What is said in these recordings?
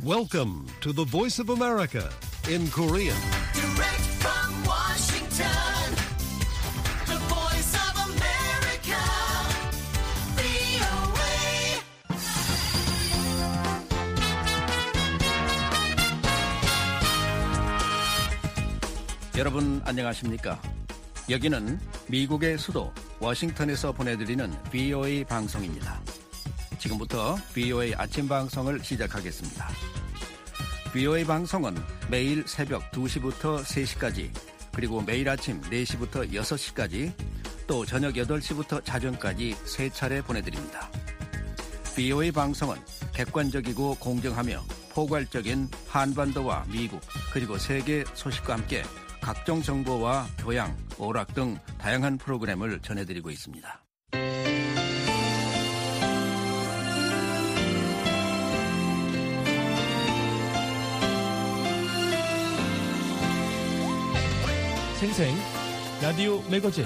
Welcome to the Voice of America in Korean. Direct from Washington, the Voice of America, VOA. 여러분 안녕하십니까? 여기는 미국의 수도 워싱턴에서 보내드리는 VOA 방송입니다. 지금부터 VOA 아침 방송을 시작하겠습니다. VOA 방송은 매일 새벽 2시부터 3시까지, 그리고 매일 아침 4시부터 6시까지, 또 저녁 8시부터 자정까지 3차례 보내드립니다. VOA 방송은 객관적이고 공정하며 포괄적인 한반도와 미국, 그리고 세계 소식과 함께 각종 정보와 교양, 오락 등 다양한 프로그램을 전해드리고 있습니다. 생생 라디오 매거진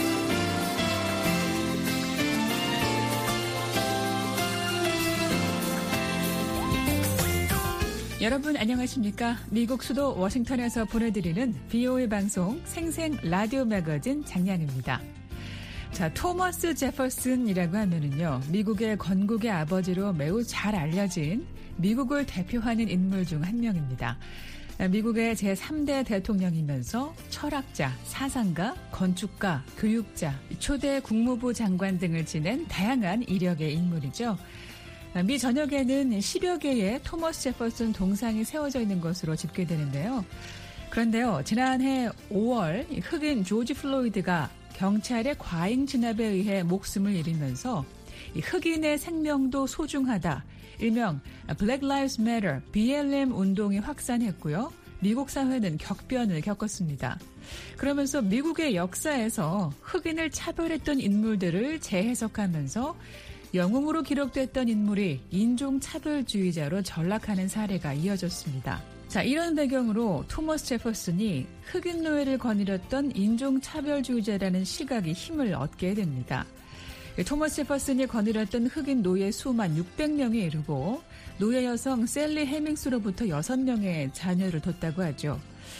여러분 안녕하십니까? 미국 수도 워싱턴에서 보내드리는 VOA 방송 생생 라디오 매거진 장량입니다. 자, 토머스 제퍼슨이라고 하면은요, 미국의 건국의 아버지로 매우 잘 알려진 미국을 대표하는 인물 중 한 명입니다. 미국의 제3대 대통령이면서 철학자, 사상가, 건축가, 교육자, 초대 국무부 장관 등을 지낸 다양한 이력의 인물이죠. 미 전역에는 10여 개의 토머스 제퍼슨 동상이 세워져 있는 것으로 집계되는데요. 그런데요, 지난해 5월 흑인 조지 플로이드가 경찰의 과잉 진압에 의해 목숨을 잃으면서 흑인의 생명도 소중하다, 일명 Black Lives Matter, BLM 운동이 확산했고요. 미국 사회는 격변을 겪었습니다. 그러면서 미국의 역사에서 흑인을 차별했던 인물들을 재해석하면서 영웅으로 기록됐던 인물이 인종차별주의자로 전락하는 사례가 이어졌습니다. 자, 이런 배경으로 토머스 제퍼슨이 흑인 노예를 거느렸던 인종차별주의자라는 시각이 힘을 얻게 됩니다. 토머스 제퍼슨이 거느렸던 흑인 노예 수만 600명에 이르고 노예 여성 셀리 해밍스로부터 6명의 자녀를 뒀다고 하죠.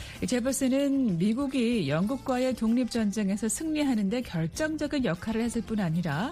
제퍼슨은 미국이 영국과의 독립전쟁에서 승리하는 데 결정적인 역할을 했을 뿐 아니라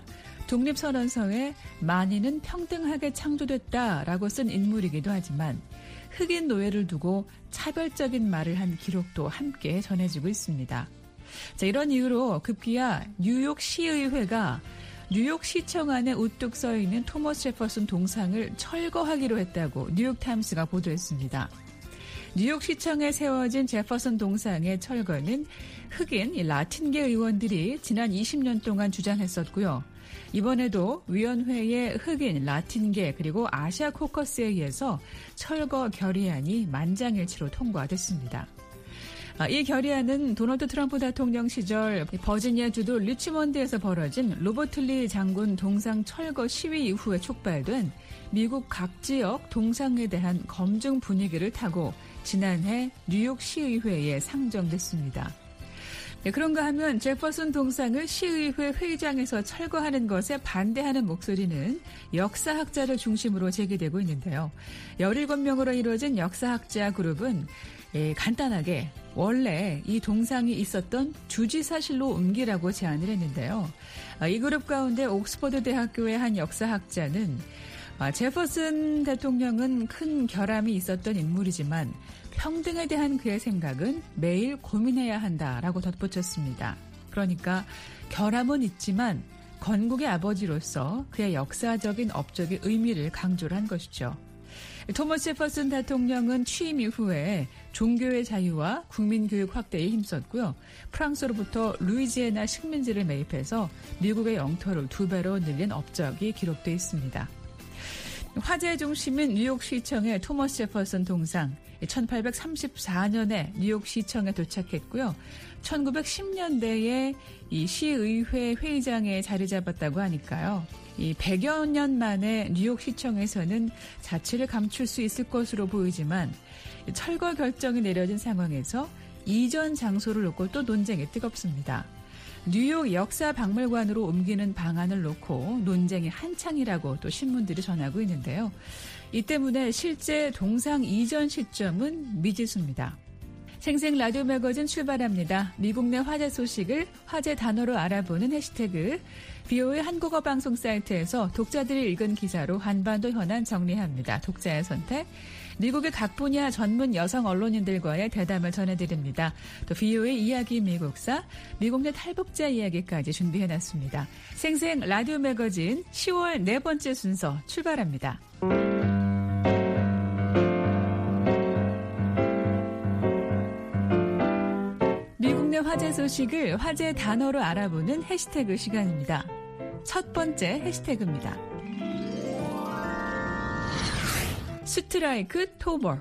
독립선언서에 만인은 평등하게 창조됐다라고 쓴 인물이기도 하지만 흑인 노예를 두고 차별적인 말을 한 기록도 함께 전해지고 있습니다. 자, 이런 이유로 급기야 뉴욕 시의회가 뉴욕 시청 안에 우뚝 서 있는 토머스 제퍼슨 동상을 철거하기로 했다고 뉴욕타임스가 보도했습니다. 뉴욕 시청에 세워진 제퍼슨 동상의 철거는 흑인 라틴계 의원들이 지난 20년 동안 주장했었고요. 이번에도 위원회의 흑인, 라틴계 그리고 아시아 코커스에 의해서 철거 결의안이 만장일치로 통과됐습니다. 이 결의안은 도널드 트럼프 대통령 시절 버지니아 주도 리치먼드에서 벌어진 로버트 리 장군 동상 철거 시위 이후에 촉발된 미국 각 지역 동상에 대한 검증 분위기를 타고 지난해 뉴욕 시의회에 상정됐습니다. 네, 그런가 하면 제퍼슨 동상을 시의회 회의장에서 철거하는 것에 반대하는 목소리는 역사학자를 중심으로 제기되고 있는데요. 17명으로 이루어진 역사학자 그룹은 간단하게 원래 이 동상이 있었던 주지사실로 옮기라고 제안을 했는데요. 이 그룹 가운데 옥스퍼드 대학교의 한 역사학자는 제퍼슨 대통령은 큰 결함이 있었던 인물이지만 평등에 대한 그의 생각은 매일 고민해야 한다라고 덧붙였습니다. 그러니까 결함은 있지만 건국의 아버지로서 그의 역사적인 업적의 의미를 강조를 한 것이죠. 토머스 제퍼슨 대통령은 취임 이후에 종교의 자유와 국민교육 확대에 힘썼고요. 프랑스로부터 루이지애나 식민지를 매입해서 미국의 영토를 2배로 늘린 업적이 기록되어 있습니다. 화제의 중심인 뉴욕시청의 토머스 제퍼슨 동상, 1834년에 뉴욕시청에 도착했고요. 1910년대에 이 시의회 회의장에 자리 잡았다고 하니까요. 이 100여 년 만에 뉴욕시청에서는 자취를 감출 수 있을 것으로 보이지만 철거 결정이 내려진 상황에서 이전 장소를 놓고 또 논쟁이 뜨겁습니다. 뉴욕 역사박물관으로 옮기는 방안을 놓고 논쟁이 한창이라고 또 신문들이 전하고 있는데요. 이 때문에 실제 동상 이전 시점은 미지수입니다. 생생 라디오 매거진 출발합니다. 미국 내 화제 소식을 화제 단어로 알아보는 해시태그 VOA 한국어 방송 사이트에서 독자들이 읽은 기사로 한반도 현안 정리합니다. 독자의 선택. 미국의 각 분야 전문 여성 언론인들과의 대담을 전해드립니다. 또 VOA 이야기 미국사, 미국 내 탈북자 이야기까지 준비해놨습니다. 생생 라디오 매거진 10월 네 번째 순서 출발합니다. 미국 내 화제 소식을 화제 단어로 알아보는 해시태그 시간입니다. 첫 번째 해시태그입니다. 스트라이크 토버.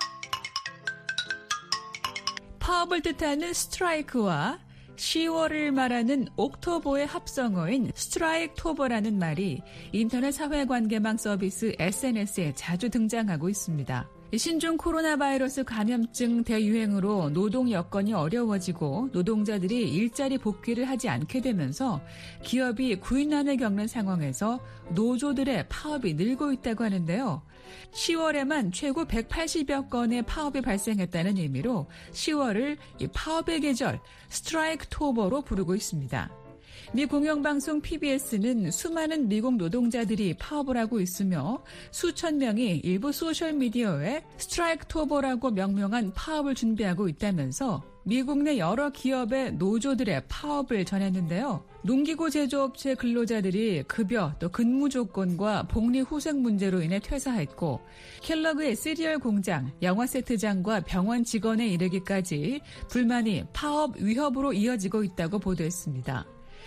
파업을 뜻하는 스트라이크와 10월을 말하는 옥토버의 합성어인 스트라이크토버라는 말이 인터넷 사회관계망 서비스 SNS에 자주 등장하고 있습니다. 신종 코로나 바이러스 감염증 대유행으로 노동 여건이 어려워지고 노동자들이 일자리 복귀를 하지 않게 되면서 기업이 구인난을 겪는 상황에서 노조들의 파업이 늘고 있다고 하는데요. 10월에만 최고 180여 건의 파업이 발생했다는 의미로 10월을 파업의 계절, 스트라이크토버로 부르고 있습니다. 미 공영방송 PBS는 수많은 미국 노동자들이 파업을 하고 있으며 수천 명이 일부 소셜미디어에 스트라이크토버라고 명명한 파업을 준비하고 있다면서 미국 내 여러 기업의 노조들의 파업을 전했는데요. 농기구 제조업체 근로자들이 급여 또 근무 조건과 복리 후생 문제로 인해 퇴사했고 켈러그의 시리얼 공장, 영화 세트장과 병원 직원에 이르기까지 불만이 파업 위협으로 이어지고 있다고 보도했습니다.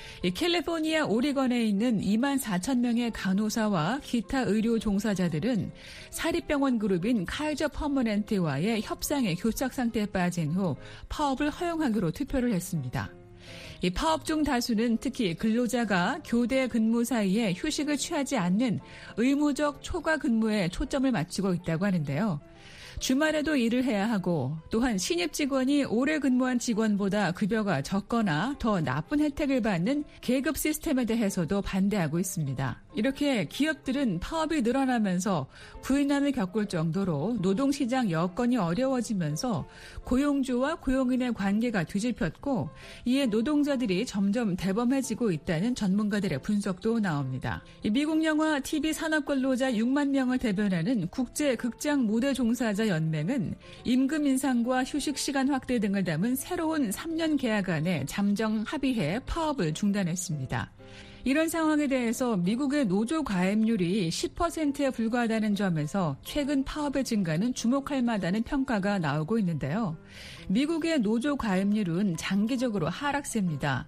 캘리포니아 오리건에 있는 2만 4천 명의 간호사와 기타 의료 종사자들은 사립병원 그룹인 카이저 퍼머넨트와의 협상의 교착 상태에 빠진 후 파업을 허용하기로 투표를 했습니다. 이 파업 중 다수는 특히 근로자가 교대 근무 사이에 휴식을 취하지 않는 의무적 초과 근무에 초점을 맞추고 있다고 하는데요. 주말에도 일을 해야 하고 또한 신입 직원이 오래 근무한 직원보다 급여가 적거나 더 나쁜 혜택을 받는 계급 시스템에 대해서도 반대하고 있습니다. 이렇게 기업들은 파업이 늘어나면서 구인난을 겪을 정도로 노동시장 여건이 어려워지면서 고용주와 고용인의 관계가 뒤집혔고 이에 노동자들이 점점 대범해지고 있다는 전문가들의 분석도 나옵니다. 미국 영화 TV 산업근로자 6만 명을 대변하는 국제극장 무대 종사자 연맹은 임금 인상과 휴식 시간 확대 등을 담은 새로운 3년 계약안에 잠정 합의해 파업을 중단했습니다. 이런 상황에 대해서 미국의 노조 가입률이 10%에 불과하다는 점에서 최근 파업의 증가는 주목할 만하다는 평가가 나오고 있는데요. 미국의 노조 가입률은 장기적으로 하락세입니다.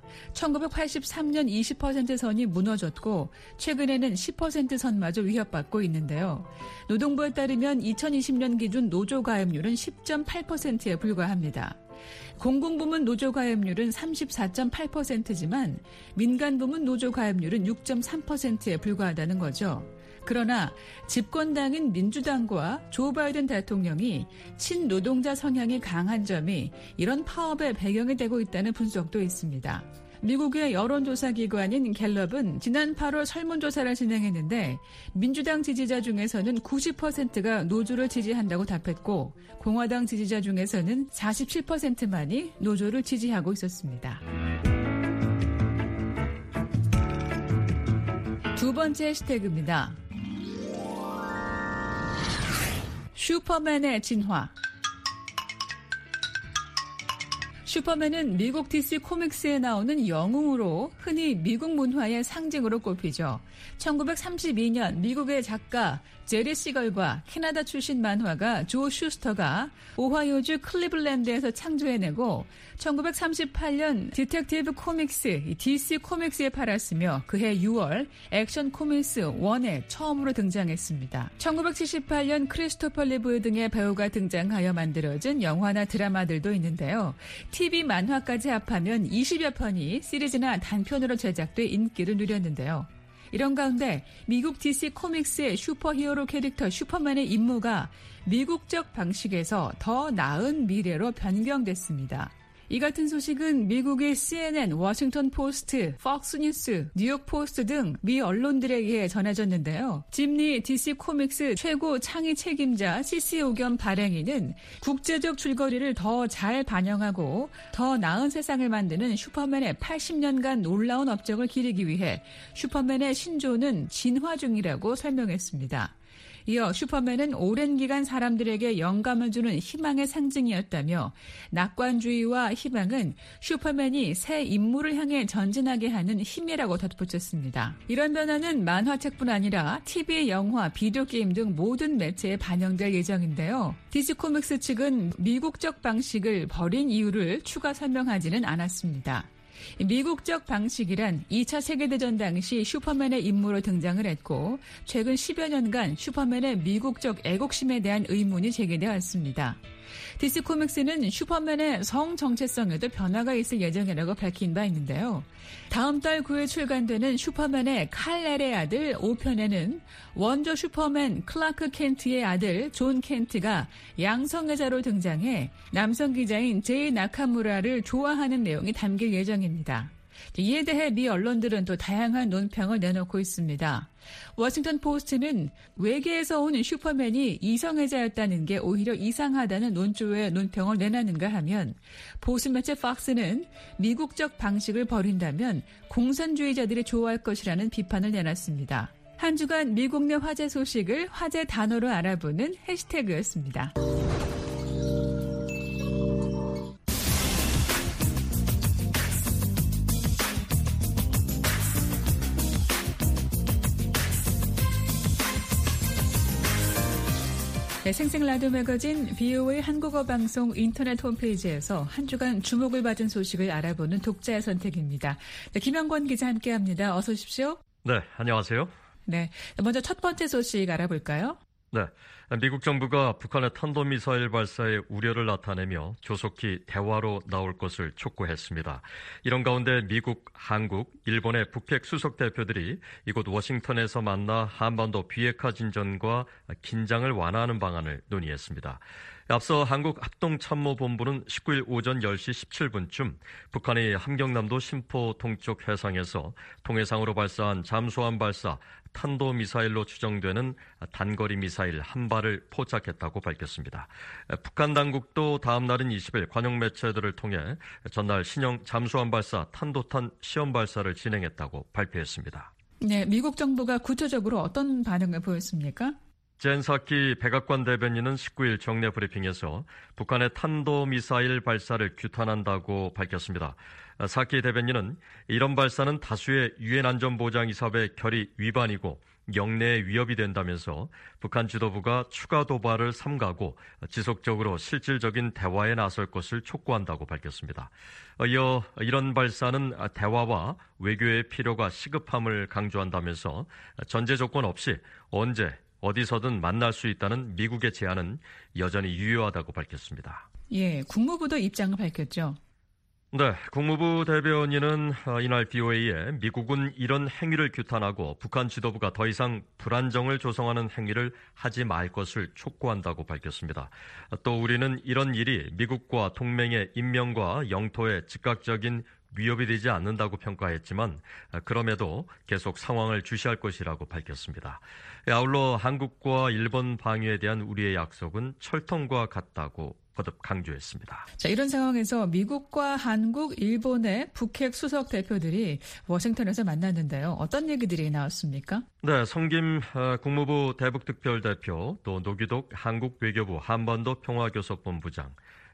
1983년 20% 선이 무너졌고 최근에는 10% 선마저 위협받고 있는데요. 노동부에 따르면 2020년 기준 노조 가입률은 10.8%에 불과합니다. 공공부문 노조 가입률은 34.8%지만 민간부문 노조 가입률은 6.3%에 불과하다는 거죠. 그러나 집권당인 민주당과 조 바이든 대통령이 친노동자 성향이 강한 점이 이런 파업의 배경이 되고 있다는 분석도 있습니다. 미국의 여론조사기관인 갤럽은 지난 8월 설문조사를 진행했는데 민주당 지지자 중에서는 90%가 노조를 지지한다고 답했고 공화당 지지자 중에서는 47%만이 노조를 지지하고 있었습니다. 두 번째 해시태그입니다. 슈퍼맨의 진화. 슈퍼맨은 미국 DC 코믹스에 나오는 영웅으로 흔히 미국 문화의 상징으로 꼽히죠. 1932년 미국의 작가 제리 시걸과 캐나다 출신 만화가 조 슈스터가 오하이오주 클리블랜드에서 창조해내고 1938년 디텍티브 코믹스 DC 코믹스에 팔았으며 그해 6월 액션 코믹스 1에 처음으로 등장했습니다. 1978년 크리스토퍼 리브 등의 배우가 등장하여 만들어진 영화나 드라마들도 있는데요. TV 만화까지 합하면 20여 편이 시리즈나 단편으로 제작돼 인기를 누렸는데요. 이런 가운데 미국 DC 코믹스의 슈퍼히어로 캐릭터 슈퍼맨의 임무가 미국적 방식에서 더 나은 미래로 변경됐습니다. 이 같은 소식은 미국의 CNN, 워싱턴 포스트, 폭스 뉴스, 뉴욕 포스트 등 미 언론들에 의해 전해졌는데요. 짐리 DC 코믹스 최고 창의 책임자 CC 오겸 발행인은 국제적 줄거리를 더 잘 반영하고 더 나은 세상을 만드는 슈퍼맨의 80년간 놀라운 업적을 기리기 위해 슈퍼맨의 신조는 진화 중이라고 설명했습니다. 이어 슈퍼맨은 오랜 기간 사람들에게 영감을 주는 희망의 상징이었다며 낙관주의와 희망은 슈퍼맨이 새 임무를 향해 전진하게 하는 힘이라고 덧붙였습니다. 이런 변화는 만화책뿐 아니라 TV, 영화, 비디오 게임 등 모든 매체에 반영될 예정인데요. DC 코믹스 측은 미국적 방식을 버린 이유를 추가 설명하지는 않았습니다. 미국적 방식이란 2차 세계대전 당시 슈퍼맨의 임무로 등장을 했고 최근 10여 년간 슈퍼맨의 미국적 애국심에 대한 의문이 제기되어 왔습니다. DC 코믹스는 슈퍼맨의 성 정체성에도 변화가 있을 예정이라고 밝힌 바 있는데요. 다음 달 9일 출간되는 슈퍼맨의 칼-엘의 아들 5편에는 원조 슈퍼맨 클라크 켄트의 아들 존 켄트가 양성애자로 등장해 남성 기자인 제이 나카무라를 좋아하는 내용이 담길 예정입니다. 이에 대해 미 언론들은 또 다양한 논평을 내놓고 있습니다. 워싱턴 포스트는 외계에서 온 슈퍼맨이 이성애자였다는 게 오히려 이상하다는 논조의 논평을 내놨는가 하면 보수 매체 폭스는 미국적 방식을 버린다면 공산주의자들이 좋아할 것이라는 비판을 내놨습니다. 한 주간 미국 내 화제 소식을 화제 단어로 알아보는 해시태그였습니다. 네, 생생 라디오 매거진 VOA 한국어 방송 인터넷 홈페이지에서 한 주간 주목을 받은 소식을 알아보는 독자의 선택입니다. 네, 김영권 기자 함께합니다. 어서 오십시오. 네, 안녕하세요. 네, 먼저 첫 번째 소식 알아볼까요? 네, 미국 정부가 북한의 탄도미사일 발사에 우려를 나타내며 조속히 대화로 나올 것을 촉구했습니다. 이런 가운데 미국, 한국, 일본의 북핵 수석 대표들이 이곳 워싱턴에서 만나 한반도 비핵화 진전과 긴장을 완화하는 방안을 논의했습니다. 앞서 한국합동참모본부는 19일 오전 10시 17분쯤 북한이 함경남도 신포 동쪽 해상에서 통해상으로 발사한 잠수함 발사 탄도미사일로 추정되는 단거리 미사일 한 발을 포착했다고 밝혔습니다. 북한 당국도 다음 날인 20일 관영 매체들을 통해 전날 신형 잠수함 발사 탄도탄 시험 발사를 진행했다고 발표했습니다. 네, 미국 정부가 구체적으로 어떤 반응을 보였습니까? 젠 사키 백악관 대변인은 19일 정례 브리핑에서 북한의 탄도미사일 발사를 규탄한다고 밝혔습니다. 사키 대변인은 이런 발사는 다수의 유엔 안전보장이사회 결의 위반이고 영내에 위협이 된다면서 북한 지도부가 추가 도발을 삼가고 지속적으로 실질적인 대화에 나설 것을 촉구한다고 밝혔습니다. 이어 이런 발사는 대화와 외교의 필요가 시급함을 강조한다면서 전제 조건 없이 언제 어디서든 만날 수 있다는 미국의 제안은 여전히 유효하다고 밝혔습니다. 예, 국무부도 입장을 밝혔죠. 네, 국무부 대변인은 이날 BOA에 미국은 이런 행위를 규탄하고 북한 지도부가 더 이상 불안정을 조성하는 행위를 하지 말 것을 촉구한다고 밝혔습니다. 또 우리는 이런 일이 미국과 동맹의 인명과 영토에 즉각적인 위협이 되지 않는다고 평가했지만 그럼에도 계속 상황을 주시할 것이라고 밝혔습니다. 아울러 한국과 일본 방위에 대한 우리의 약속은 철통과 같다고 거듭 강조했습니다. 자, 이런 상황에서 미국과 한국, 일본의 북핵 수석 대표들이 워싱턴에서 만났는데요. 어떤 얘기들이 나왔습니까? 네, 성김 국무부 대북특별대표, 또 노기독 한국 외교부 한반도 평화교섭본부장,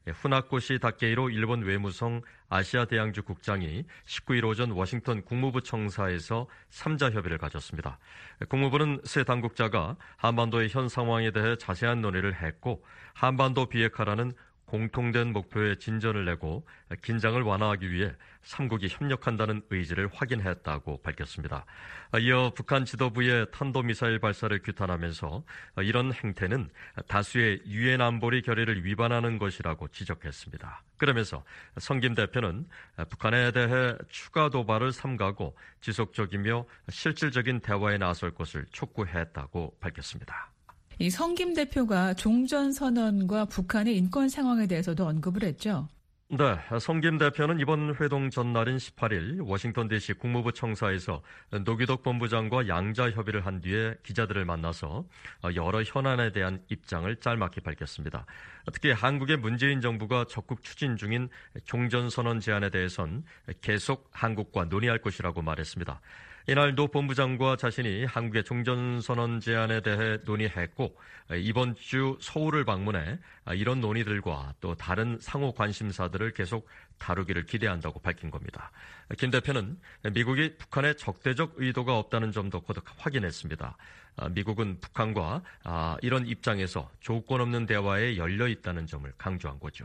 후나코시 다케이로 일본 외무성 아시아대양주 국장이 19일 오전 워싱턴 국무부 청사에서 3자 협의를 가졌습니다. 국무부는 세 당국자가 한반도의 현 상황에 대해 자세한 논의를 했고 한반도 비핵화라는 공통된 목표에 진전을 내고 긴장을 완화하기 위해 3국이 협력한다는 의지를 확인했다고 밝혔습니다. 이어 북한 지도부의 탄도미사일 발사를 규탄하면서 이런 행태는 다수의 유엔 안보리 결의를 위반하는 것이라고 지적했습니다. 그러면서 성김 대표는 북한에 대해 추가 도발을 삼가고 지속적이며 실질적인 대화에 나설 것을 촉구했다고 밝혔습니다. 이 성김 대표가 종전선언과 북한의 인권 상황에 대해서도 언급을 했죠. 네, 성 김 대표는 이번 회동 전날인 18일 워싱턴 DC 국무부 청사에서 노기덕 본부장과 양자 협의를 한 뒤에 기자들을 만나서 여러 현안에 대한 입장을 짤막히 밝혔습니다. 특히 한국의 문재인 정부가 적극 추진 중인 종전선언 제안에 대해선 계속 한국과 논의할 것이라고 말했습니다. 이날 노 본부장과 자신이 한국의 종전선언 제안에 대해 논의했고 이번 주 서울을 방문해 이런 논의들과 또 다른 상호 관심사들을 계속 다루기를 기대한다고 밝힌 겁니다. 김 대표는 미국이 북한에 적대적 의도가 없다는 점도 거듭 확인했습니다. 미국은 북한과 이런 입장에서 조건 없는 대화에 열려 있다는 점을 강조한 거죠.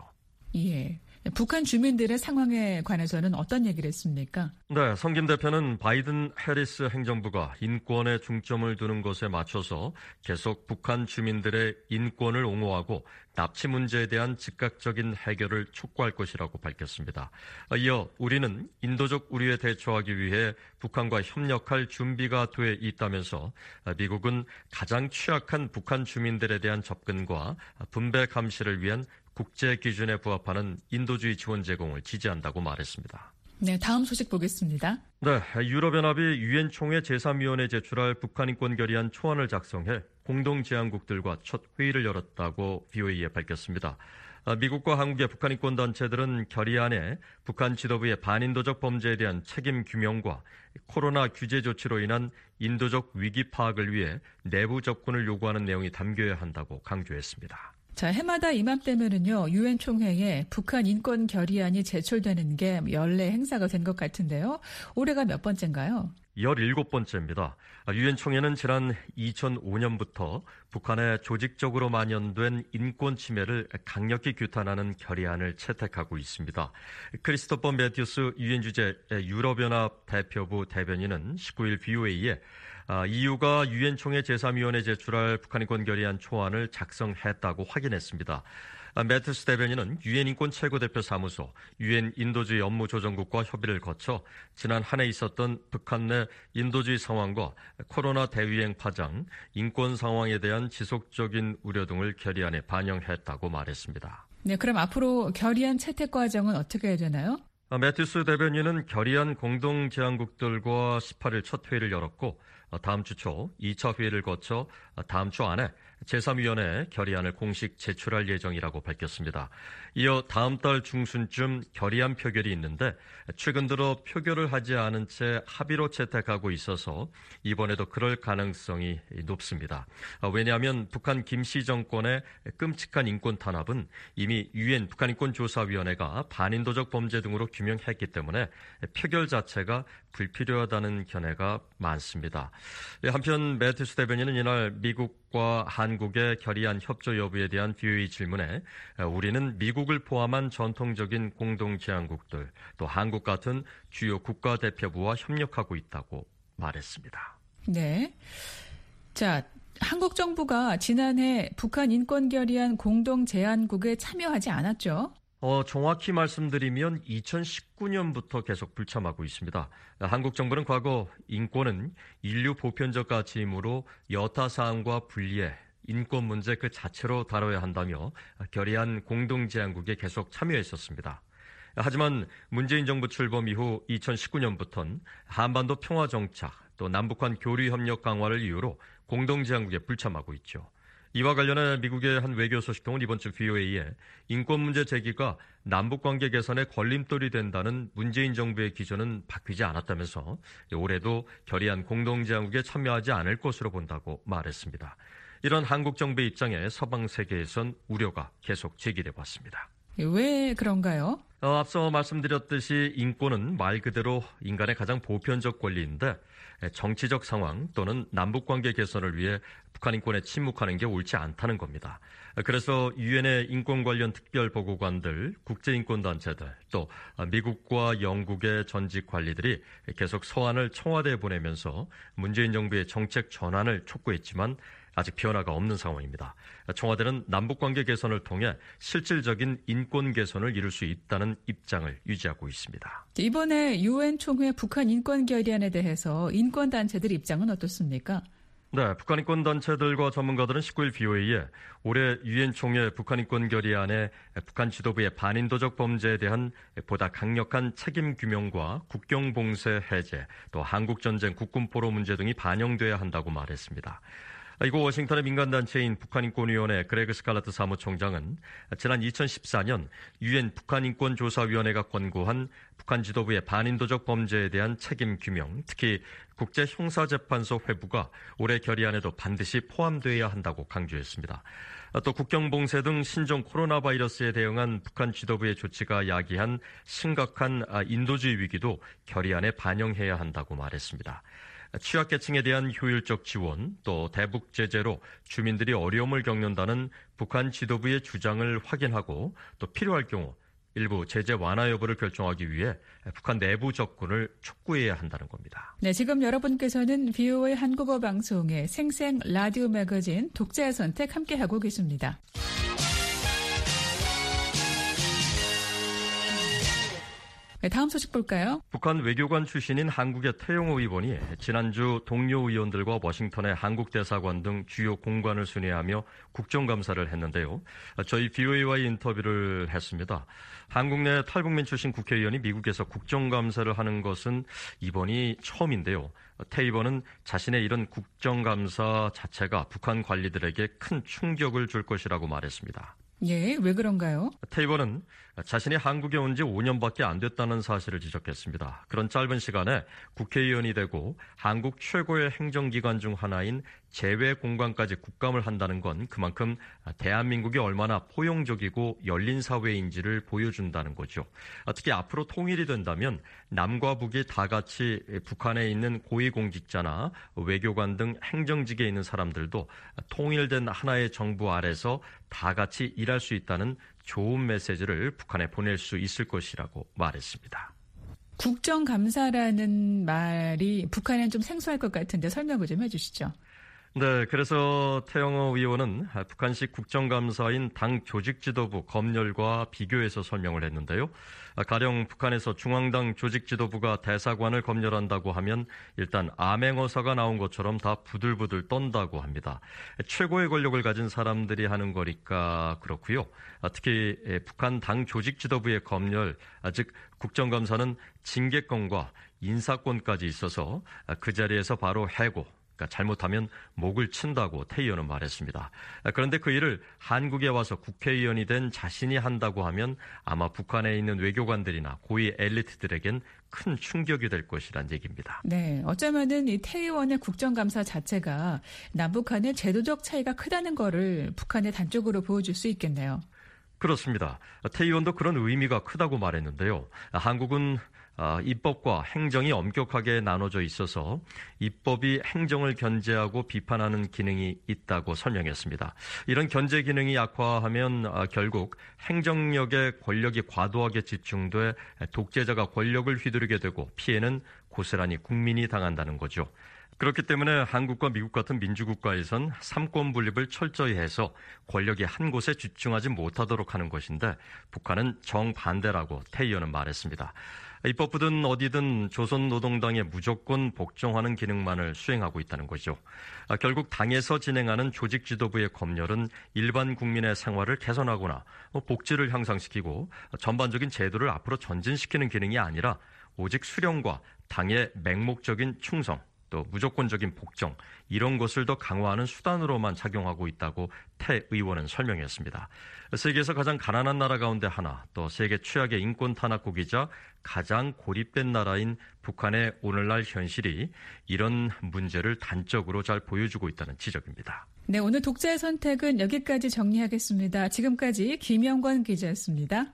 예. 북한 주민들의 상황에 관해서는 어떤 얘기를 했습니까? 네, 성 김 대표는 바이든 해리스 행정부가 인권에 중점을 두는 것에 맞춰서 계속 북한 주민들의 인권을 옹호하고 납치 문제에 대한 즉각적인 해결을 촉구할 것이라고 밝혔습니다. 이어 우리는 인도적 우려에 대처하기 위해 북한과 협력할 준비가 돼 있다면서 미국은 가장 취약한 북한 주민들에 대한 접근과 분배 감시를 위한 국제 기준에 부합하는 인도주의 지원 제공을 지지한다고 말했습니다. 네, 다음 소식 보겠습니다. 네, 유럽연합이 유엔 총회 제3위원회에 제출할 북한 인권 결의안 초안을 작성해 공동 제안국들과 첫 회의를 열었다고 VOA에 밝혔습니다. 미국과 한국의 북한 인권 단체들은 결의안에 북한 지도부의 반인도적 범죄에 대한 책임 규명과 코로나 규제 조치로 인한 인도적 위기 파악을 위해 내부 접근을 요구하는 내용이 담겨야 한다고 강조했습니다. 자, 해마다 이맘때면은요, 유엔 총회에 북한 인권 결의안이 제출되는 게 연례 행사가 된 것 같은데요. 올해가 몇 번째인가요? 17번째입니다. 유엔 총회는 지난 2005년부터 북한에 조직적으로 만연된 인권 침해를 강력히 규탄하는 결의안을 채택하고 있습니다. 크리스토퍼 매튜스 유엔 주재 유럽연합 대표부 대변인은 19일 VOA에 EU가 유엔 총회 제3위원회에 제출할 북한 인권 결의안 초안을 작성했다고 확인했습니다. 매튜스 대변인은 유엔 인권 최고대표 사무소, 유엔 인도주의 업무조정국과 협의를 거쳐 지난 한 해 있었던 북한 내 인도주의 상황과 코로나 대유행 파장, 인권 상황에 대한 지속적인 우려 등을 결의안에 반영했다고 말했습니다. 네, 그럼 앞으로 결의안 채택 과정은 어떻게 해야 되나요? 매튜스 대변인은 결의안 공동 제안국들과 18일 첫 회의를 열었고 다음 주 초 2차 회의를 거쳐 다음 주 안에 제3위원회에 결의안을 공식 제출할 예정이라고 밝혔습니다. 이어 다음 달 중순쯤 결의안 표결이 있는데 최근 들어 표결을 하지 않은 채 합의로 채택하고 있어서 이번에도 그럴 가능성이 높습니다. 왜냐하면 북한 김씨 정권의 끔찍한 인권 탄압은 이미 유엔 북한인권조사위원회가 반인도적 범죄 등으로 규명했기 때문에 표결 자체가 불필요하다는 견해가 많습니다. 한편 매튜스 대변인은 이날 미국과 한국의 결의안 협조 여부에 대한 VOA 질문에 우리는 미국을 포함한 전통적인 공동 제안국들 또 한국 같은 주요 국가대표부와 협력하고 있다고 말했습니다. 네. 자, 한국 정부가 지난해 북한 인권 결의안 공동 제안국에 참여하지 않았죠? 정확히 말씀드리면 2019년부터 계속 불참하고 있습니다. 한국 정부는 과거 인권은 인류 보편적 가치이므로 여타 사항과 분리해 인권 문제 그 자체로 다뤄야 한다며 결의안 공동제안국에 계속 참여했었습니다. 하지만 문재인 정부 출범 이후 2019년부터는 한반도 평화정착 또 남북한 교류협력 강화를 이유로 공동제안국에 불참하고 있죠. 이와 관련해 미국의 한 외교 소식통은 이번 주 VOA에 인권 문제 제기가 남북관계 개선에 걸림돌이 된다는 문재인 정부의 기조는 바뀌지 않았다면서 올해도 결의안 공동제안국에 참여하지 않을 것으로 본다고 말했습니다. 이런 한국 정부의 입장에 서방 세계에선 우려가 계속 제기돼 왔습니다. 왜 그런가요? 앞서 말씀드렸듯이 인권은 말 그대로 인간의 가장 보편적 권리인데 정치적 상황 또는 남북관계 개선을 위해 북한 인권에 침묵하는 게 옳지 않다는 겁니다. 그래서 유엔의 인권 관련 특별보고관들, 국제인권단체들, 또 미국과 영국의 전직 관리들이 계속 서한을 청와대에 보내면서 문재인 정부의 정책 전환을 촉구했지만 아직 변화가 없는 상황입니다. 청와대는 남북관계 개선을 통해 실질적인 인권 개선을 이룰 수 있다는 입장을 유지하고 있습니다. 이번에 유엔 총회 북한 인권 결의안에 대해서 인권단체들 입장은 어떻습니까? 네, 북한 인권 단체들과 전문가들은 19일 BOA에 올해 유엔 총회 북한 인권 결의안에 북한 지도부의 반인도적 범죄에 대한 보다 강력한 책임 규명과 국경 봉쇄 해제, 또 한국 전쟁 국군 포로 문제 등이 반영돼야 한다고 말했습니다. 이곳 워싱턴의 민간단체인 북한인권위원회 그레그 스칼라트 사무총장은 지난 2014년 유엔 북한인권조사위원회가 권고한 북한 지도부의 반인도적 범죄에 대한 책임 규명, 특히 국제형사재판소 회부가 올해 결의안에도 반드시 포함돼야 한다고 강조했습니다. 또 국경봉쇄 등 신종 코로나 바이러스에 대응한 북한 지도부의 조치가 야기한 심각한 인도주의 위기도 결의안에 반영해야 한다고 말했습니다. 취약계층에 대한 효율적 지원, 또 대북 제재로 주민들이 어려움을 겪는다는 북한 지도부의 주장을 확인하고 또 필요할 경우 일부 제재 완화 여부를 결정하기 위해 북한 내부 접근을 촉구해야 한다는 겁니다. 네, 지금 여러분께서는 VOA 한국어 방송의 생생 라디오 매거진 독자의 선택 함께하고 계십니다. 네, 다음 소식 볼까요? 북한 외교관 출신인 한국의 태영호 의원이 지난주 동료 의원들과 워싱턴의 한국 대사관 등 주요 공관을 순회하며 국정감사를 했는데요. 저희 BOA와의 인터뷰를 했습니다. 한국 내 탈북민 출신 국회의원이 미국에서 국정감사를 하는 것은 이번이 처음인데요. 태 의원은 자신의 이런 국정감사 자체가 북한 관리들에게 큰 충격을 줄 것이라고 말했습니다. 예, 왜 그런가요? 태 의원은 자신이 한국에 온 지 5년밖에 안 됐다는 사실을 지적했습니다. 그런 짧은 시간에 국회의원이 되고 한국 최고의 행정기관 중 하나인 재외공관까지 국감을 한다는 건 그만큼 대한민국이 얼마나 포용적이고 열린 사회인지를 보여준다는 거죠. 특히 앞으로 통일이 된다면 남과 북이 다 같이 북한에 있는 고위공직자나 외교관 등 행정직에 있는 사람들도 통일된 하나의 정부 아래서 다 같이 일할 수 있다는 좋은 메시지를 북한에 보낼 수 있을 것이라고 말했습니다. 국정감사라는 말이 북한엔 좀 생소할 것 같은데 설명을 좀 해주시죠. 네, 그래서 태영호 의원은 북한식 국정감사인 당 조직지도부 검열과 비교해서 설명을 했는데요. 가령 북한에서 중앙당 조직지도부가 대사관을 검열한다고 하면 일단 암행어사가 나온 것처럼 다 부들부들 떤다고 합니다. 최고의 권력을 가진 사람들이 하는 거니까 그렇고요. 특히 북한 당 조직지도부의 검열, 즉 국정감사는 징계권과 인사권까지 있어서 그 자리에서 바로 해고, 그러니까 잘못하면 목을 친다고 태 의원은 말했습니다. 그런데 그 일을 한국에 와서 국회의원이 된 자신이 한다고 하면 아마 북한에 있는 외교관들이나 고위 엘리트들에겐 큰 충격이 될 것이란 얘기입니다. 네, 어쩌면은 이 태 의원의 국정감사 자체가 남북 간의 제도적 차이가 크다는 거를 북한에 단적으로 보여줄 수 있겠네요. 그렇습니다. 태 의원도 그런 의미가 크다고 말했는데요. 한국은 입법과 행정이 엄격하게 나눠져 있어서 입법이 행정을 견제하고 비판하는 기능이 있다고 설명했습니다. 이런 견제 기능이 약화하면 결국 행정력의 권력이 과도하게 집중돼 독재자가 권력을 휘두르게 되고 피해는 고스란히 국민이 당한다는 거죠. 그렇기 때문에 한국과 미국 같은 민주국가에선 삼권 분립을 철저히 해서 권력이 한 곳에 집중하지 못하도록 하는 것인데 북한은 정반대라고 태 의원은 말했습니다. 입법부든 어디든 조선노동당에 무조건 복종하는 기능만을 수행하고 있다는 거죠. 결국 당에서 진행하는 조직 지도부의 검열은 일반 국민의 생활을 개선하거나 복지를 향상시키고 전반적인 제도를 앞으로 전진시키는 기능이 아니라 오직 수령과 당의 맹목적인 충성, 또 무조건적인 복종, 이런 것을 더 강화하는 수단으로만 작용하고 있다고 태 의원은 설명했습니다. 세계에서 가장 가난한 나라 가운데 하나, 또 세계 최악의 인권 탄압국이자 가장 고립된 나라인 북한의 오늘날 현실이 이런 문제를 단적으로 잘 보여주고 있다는 지적입니다. 네, 오늘 독자의 선택은 여기까지 정리하겠습니다. 지금까지 김영권 기자였습니다.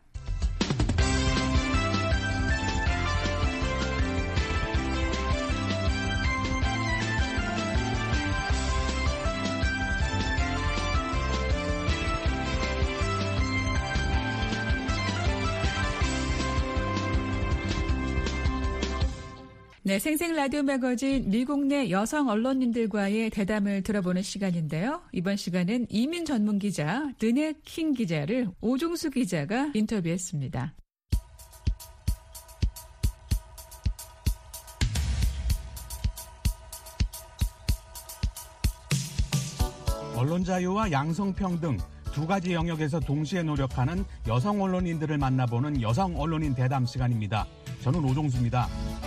네, 생생 라디오 매거진 미국 내 여성 언론인들과의 대담을 들어보는 시간인데요. 이번 시간은 이민 전문 기자 드네 킹 기자를 오종수 기자가 인터뷰했습니다. 언론 자유와 양성평등 두 가지 영역에서 동시에 노력하는 여성 언론인들을 만나보는 여성 언론인 대담 시간입니다. 저는 오종수입니다.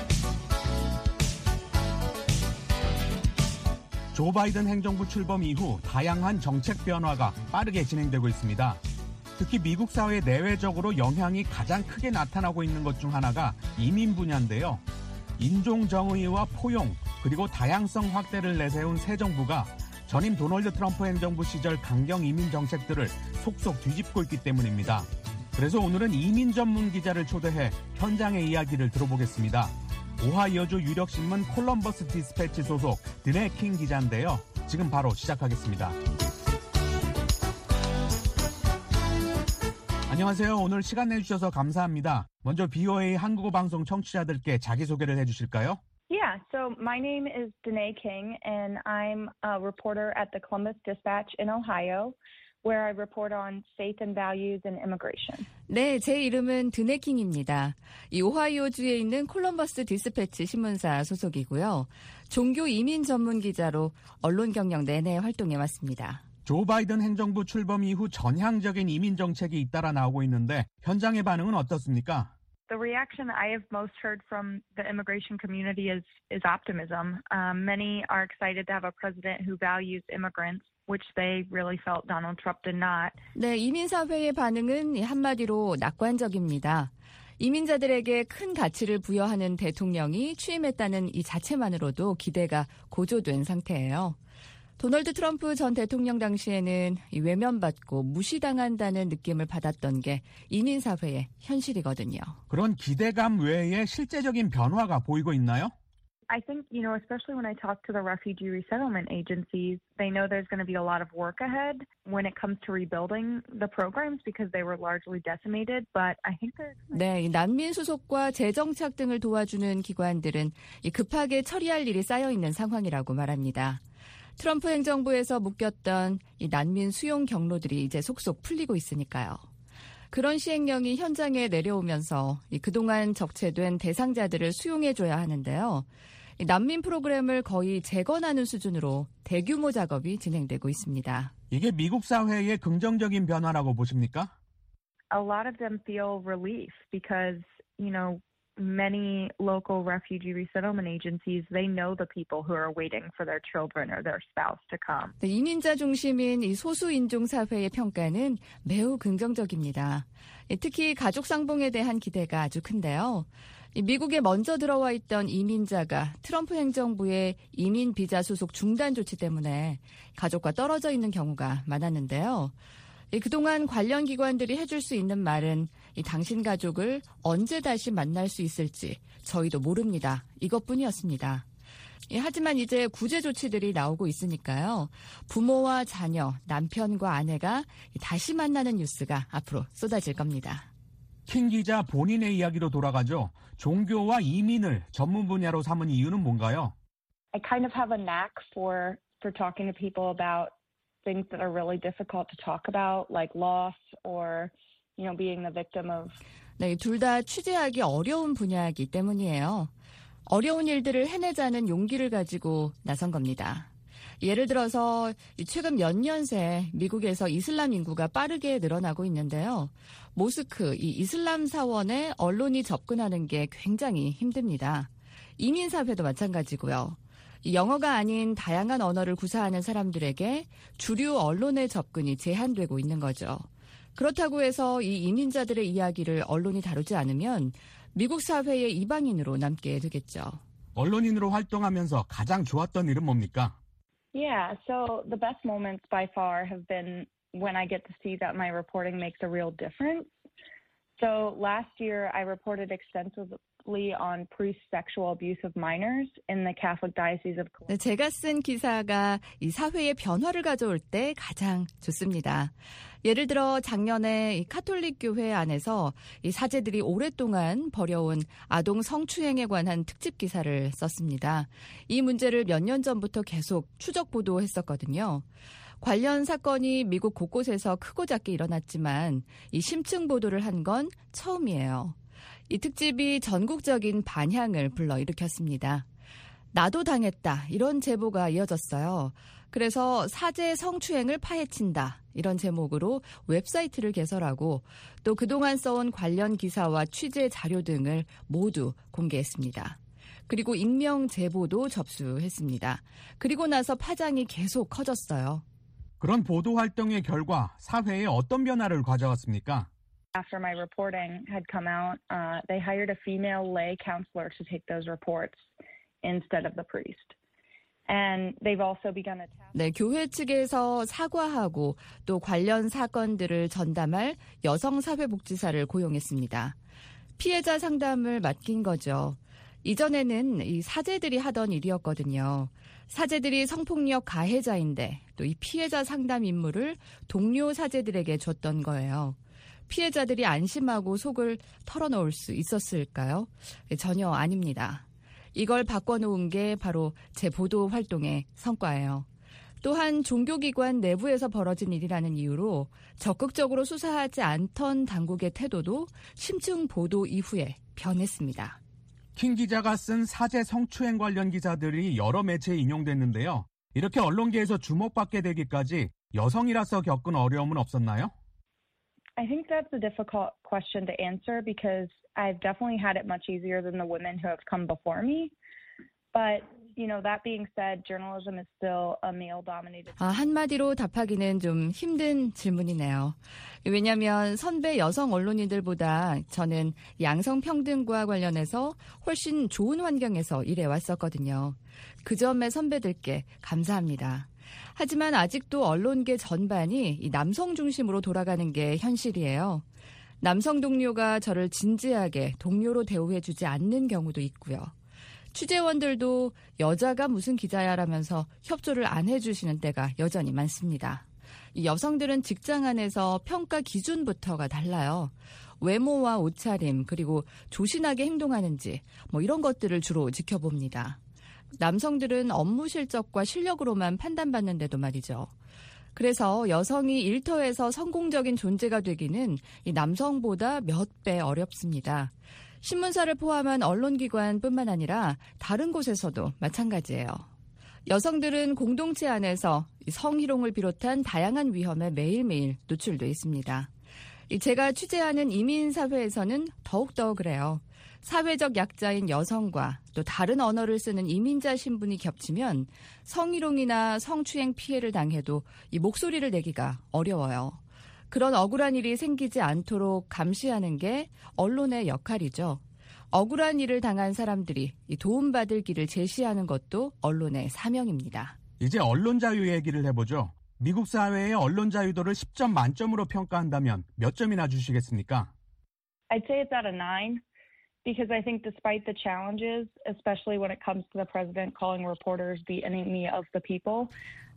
조 바이든 행정부 출범 이후 다양한 정책 변화가 빠르게 진행되고 있습니다. 특히 미국 사회에 내외적으로 영향이 가장 크게 나타나고 있는 것 중 하나가 이민 분야인데요. 인종정의와 포용 그리고 다양성 확대를 내세운 새 정부가 전임 도널드 트럼프 행정부 시절 강경 이민 정책들을 속속 뒤집고 있기 때문입니다. 그래서 오늘은 이민 전문 기자를 초대해 현장의 이야기를 들어보겠습니다. 오하이오주 유력신문 콜럼버스 디스패치 소속 드네 킹 기자인데요. 지금 바로 시작하겠습니다. 안녕하세요. 오늘 시간 내주셔서 감사합니다. 먼저 BOA 한국어 방송 청취자들께 자기소개를 해주실까요? Yeah, so my name is Danae King, and I'm a reporter at the Columbus Dispatch in Ohio, where I report on faith and values and immigration. 네, 제 이름은 드네킹입니다. 이 오하이오주에 있는 콜럼버스 디스패치 신문사 소속이고요. 종교 이민 전문 기자로 언론 경력 내내 활동해 왔습니다. 조 바이든 행정부 출범 이후 전향적인 이민 정책이 잇따라 나오고 있는데 현장의 반응은 어떻습니까? The reaction I have most heard from the immigration community is optimism. Many are excited to have a president who values immigrants, which they really felt Donald Trump did not. 네, 이민사회의 반응은 한마디로 낙관적입니다. 이민자들에게 큰 가치를 부여하는 대통령이 취임했다는 이 자체만으로도 기대가 고조된 상태예요. 도널드 트럼프 전 대통령 당시에는 외면받고 무시당한다는 느낌을 받았던 게 이민사회의 현실이거든요. 그런 기대감 외에 실제적인 변화가 보이고 있나요? I think, especially when I talk to the refugee resettlement agencies, they know there's going to be a lot of work ahead when it comes to rebuilding the programs because they were largely decimated. But I think there's... 네, 난민 수속과 재정착 등을 도와주는 기관들은 급하게 처리할 일이 쌓여 있는 상황이라고 말합니다. 트럼프 행정부에서 묶였던 이 난민 수용 경로들이 이제 속속 풀리고 있으니까요. 그런 시행령이 현장에 내려오면서 그동안 적체된 대상자들을 수용해줘야 하는데요. 난민 프로그램을 거의 재건하는 수준으로 대규모 작업이 진행되고 있습니다. 이게 미국 사회의 긍정적인 변화라고 보십니까? A lot of them feel relief because, many local refugee resettlement agencies, they know the people who are waiting for their children or their spouse to come. 네, 이민자 중심인 이 소수인종 사회의 평가는 매우 긍정적입니다. 특히 가족 상봉에 대한 기대가 아주 큰데요. 미국에 먼저 들어와 있던 이민자가 트럼프 행정부의 이민 비자 수속 중단 조치 때문에 가족과 떨어져 있는 경우가 많았는데요. 그동안 관련 기관들이 해줄 수 있는 말은 당신 가족을 언제 다시 만날 수 있을지 저희도 모릅니다. 이것뿐이었습니다. 하지만 이제 구제 조치들이 나오고 있으니까요. 부모와 자녀, 남편과 아내가 다시 만나는 뉴스가 앞으로 쏟아질 겁니다. 킹 기자 본인의 이야기로 돌아가죠. 종교와 이민을 전문 분야로 삼은 이유는 뭔가요? I kind of have a knack for talking to people about things that are really difficult to talk about, like loss or, being the victim of. 네, 둘 다 취재하기 어려운 분야이기 때문이에요. 어려운 일들을 해내자는 용기를 가지고 나선 겁니다. 예를 들어서 최근 몇 년 새 미국에서 이슬람 인구가 빠르게 늘어나고 있는데요. 모스크, 이 이슬람 사원에 언론이 접근하는 게 굉장히 힘듭니다. 이민사회도 마찬가지고요. 영어가 아닌 다양한 언어를 구사하는 사람들에게 주류 언론의 접근이 제한되고 있는 거죠. 그렇다고 해서 이 이민자들의 이야기를 언론이 다루지 않으면 미국 사회의 이방인으로 남게 되겠죠. 언론인으로 활동하면서 가장 좋았던 일은 뭡니까? Yeah, so the best moments by far have been when I get to see that my reporting makes a real difference. So last year I reported extensively on priest sexual abuse of minors in the Catholic Diocese of Columbus. 네, 제가 쓴 기사가 이 사회의 변화를 가져올 때 가장 좋습니다. 예를 들어 작년에 이 카톨릭 교회 안에서 이 사제들이 오랫동안 벌여온 아동 성추행에 관한 특집 기사를 썼습니다. 이 문제를 몇 년 전부터 계속 추적 보도했었거든요. 관련 사건이 미국 곳곳에서 크고 작게 일어났지만 이 심층 보도를 한 건 처음이에요. 이 특집이 전국적인 반향을 불러일으켰습니다. 나도 당했다 이런 제보가 이어졌어요. 그래서 사제 성추행을 파헤친다 이런 제목으로 웹사이트를 개설하고 또 그동안 써온 관련 기사와 취재 자료 등을 모두 공개했습니다. 그리고 익명 제보도 접수했습니다. 그리고 나서 파장이 계속 커졌어요. 그런 보도 활동의 결과 사회에 어떤 변화를 가져왔습니까? After my reporting had come out, they hired a female lay counselor to take those reports instead of the priest. And they've also begun a task. 네, 교회 측에서 사과하고 또 관련 사건들을 전담할 여성사회복지사를 고용했습니다. 피해자 상담을 맡긴 거죠. 이전에는 이 사제들이 하던 일이었거든요. 사제들이 성폭력 가해자인데 또 이 피해자 상담 임무를 동료 사제들에게 줬던 거예요. 피해자들이 안심하고 속을 털어놓을 수 있었을까요? 전혀 아닙니다. 이걸 바꿔놓은 게 바로 제 보도 활동의 성과예요. 또한 종교기관 내부에서 벌어진 일이라는 이유로 적극적으로 수사하지 않던 당국의 태도도 심층 보도 이후에 변했습니다. 킹 기자가 쓴 사제 성추행 관련 기사들이 여러 매체에 인용됐는데요. 이렇게 언론계에서 주목받게 되기까지 여성이라서 겪은 어려움은 없었나요? I think that's a difficult question to answer because I've definitely had it much easier than the women who have come before me. But, you know, that being said, journalism is still a male-dominated. 한마디로 답하기는 좀 힘든 질문이네요. 왜냐하면 선배 여성 언론인들보다 저는 양성평등과 관련해서 훨씬 좋은 환경에서 일해왔었거든요. 그 점에 선배들께 감사합니다. 하지만 아직도 언론계 전반이 이 남성 중심으로 돌아가는 게 현실이에요. 남성 동료가 저를 진지하게 동료로 대우해주지 않는 경우도 있고요. 취재원들도 여자가 무슨 기자야라면서 협조를 안 해주시는 때가 여전히 많습니다. 이 여성들은 직장 안에서 평가 기준부터가 달라요. 외모와 옷차림 그리고 조신하게 행동하는지 뭐 이런 것들을 주로 지켜봅니다. 남성들은 업무 실적과 실력으로만 판단받는데도 말이죠. 그래서 여성이 일터에서 성공적인 존재가 되기는 이 남성보다 몇 배 어렵습니다. 신문사를 포함한 언론기관뿐만 아니라 다른 곳에서도 마찬가지예요. 여성들은 공동체 안에서 성희롱을 비롯한 다양한 위험에 매일매일 노출돼 있습니다. 제가 취재하는 이민사회에서는 더욱더 그래요. 사회적 약자인 여성과 또 다른 언어를 쓰는 이민자 신분이 겹치면 성희롱이나 성추행 피해를 당해도 이 목소리를 내기가 어려워요. 그런 억울한 일이 생기지 않도록 감시하는 게 언론의 역할이죠. 억울한 일을 당한 사람들이 도움받을 길을 제시하는 것도 언론의 사명입니다. 이제 언론 자유 얘기를 해보죠. 미국 사회의 언론 자유도를 10점 만점으로 평가한다면 몇 점이나 주시겠습니까? I'd say it's at a 9 because I think despite the challenges, especially when it comes to the president calling reporters the enemy of the people,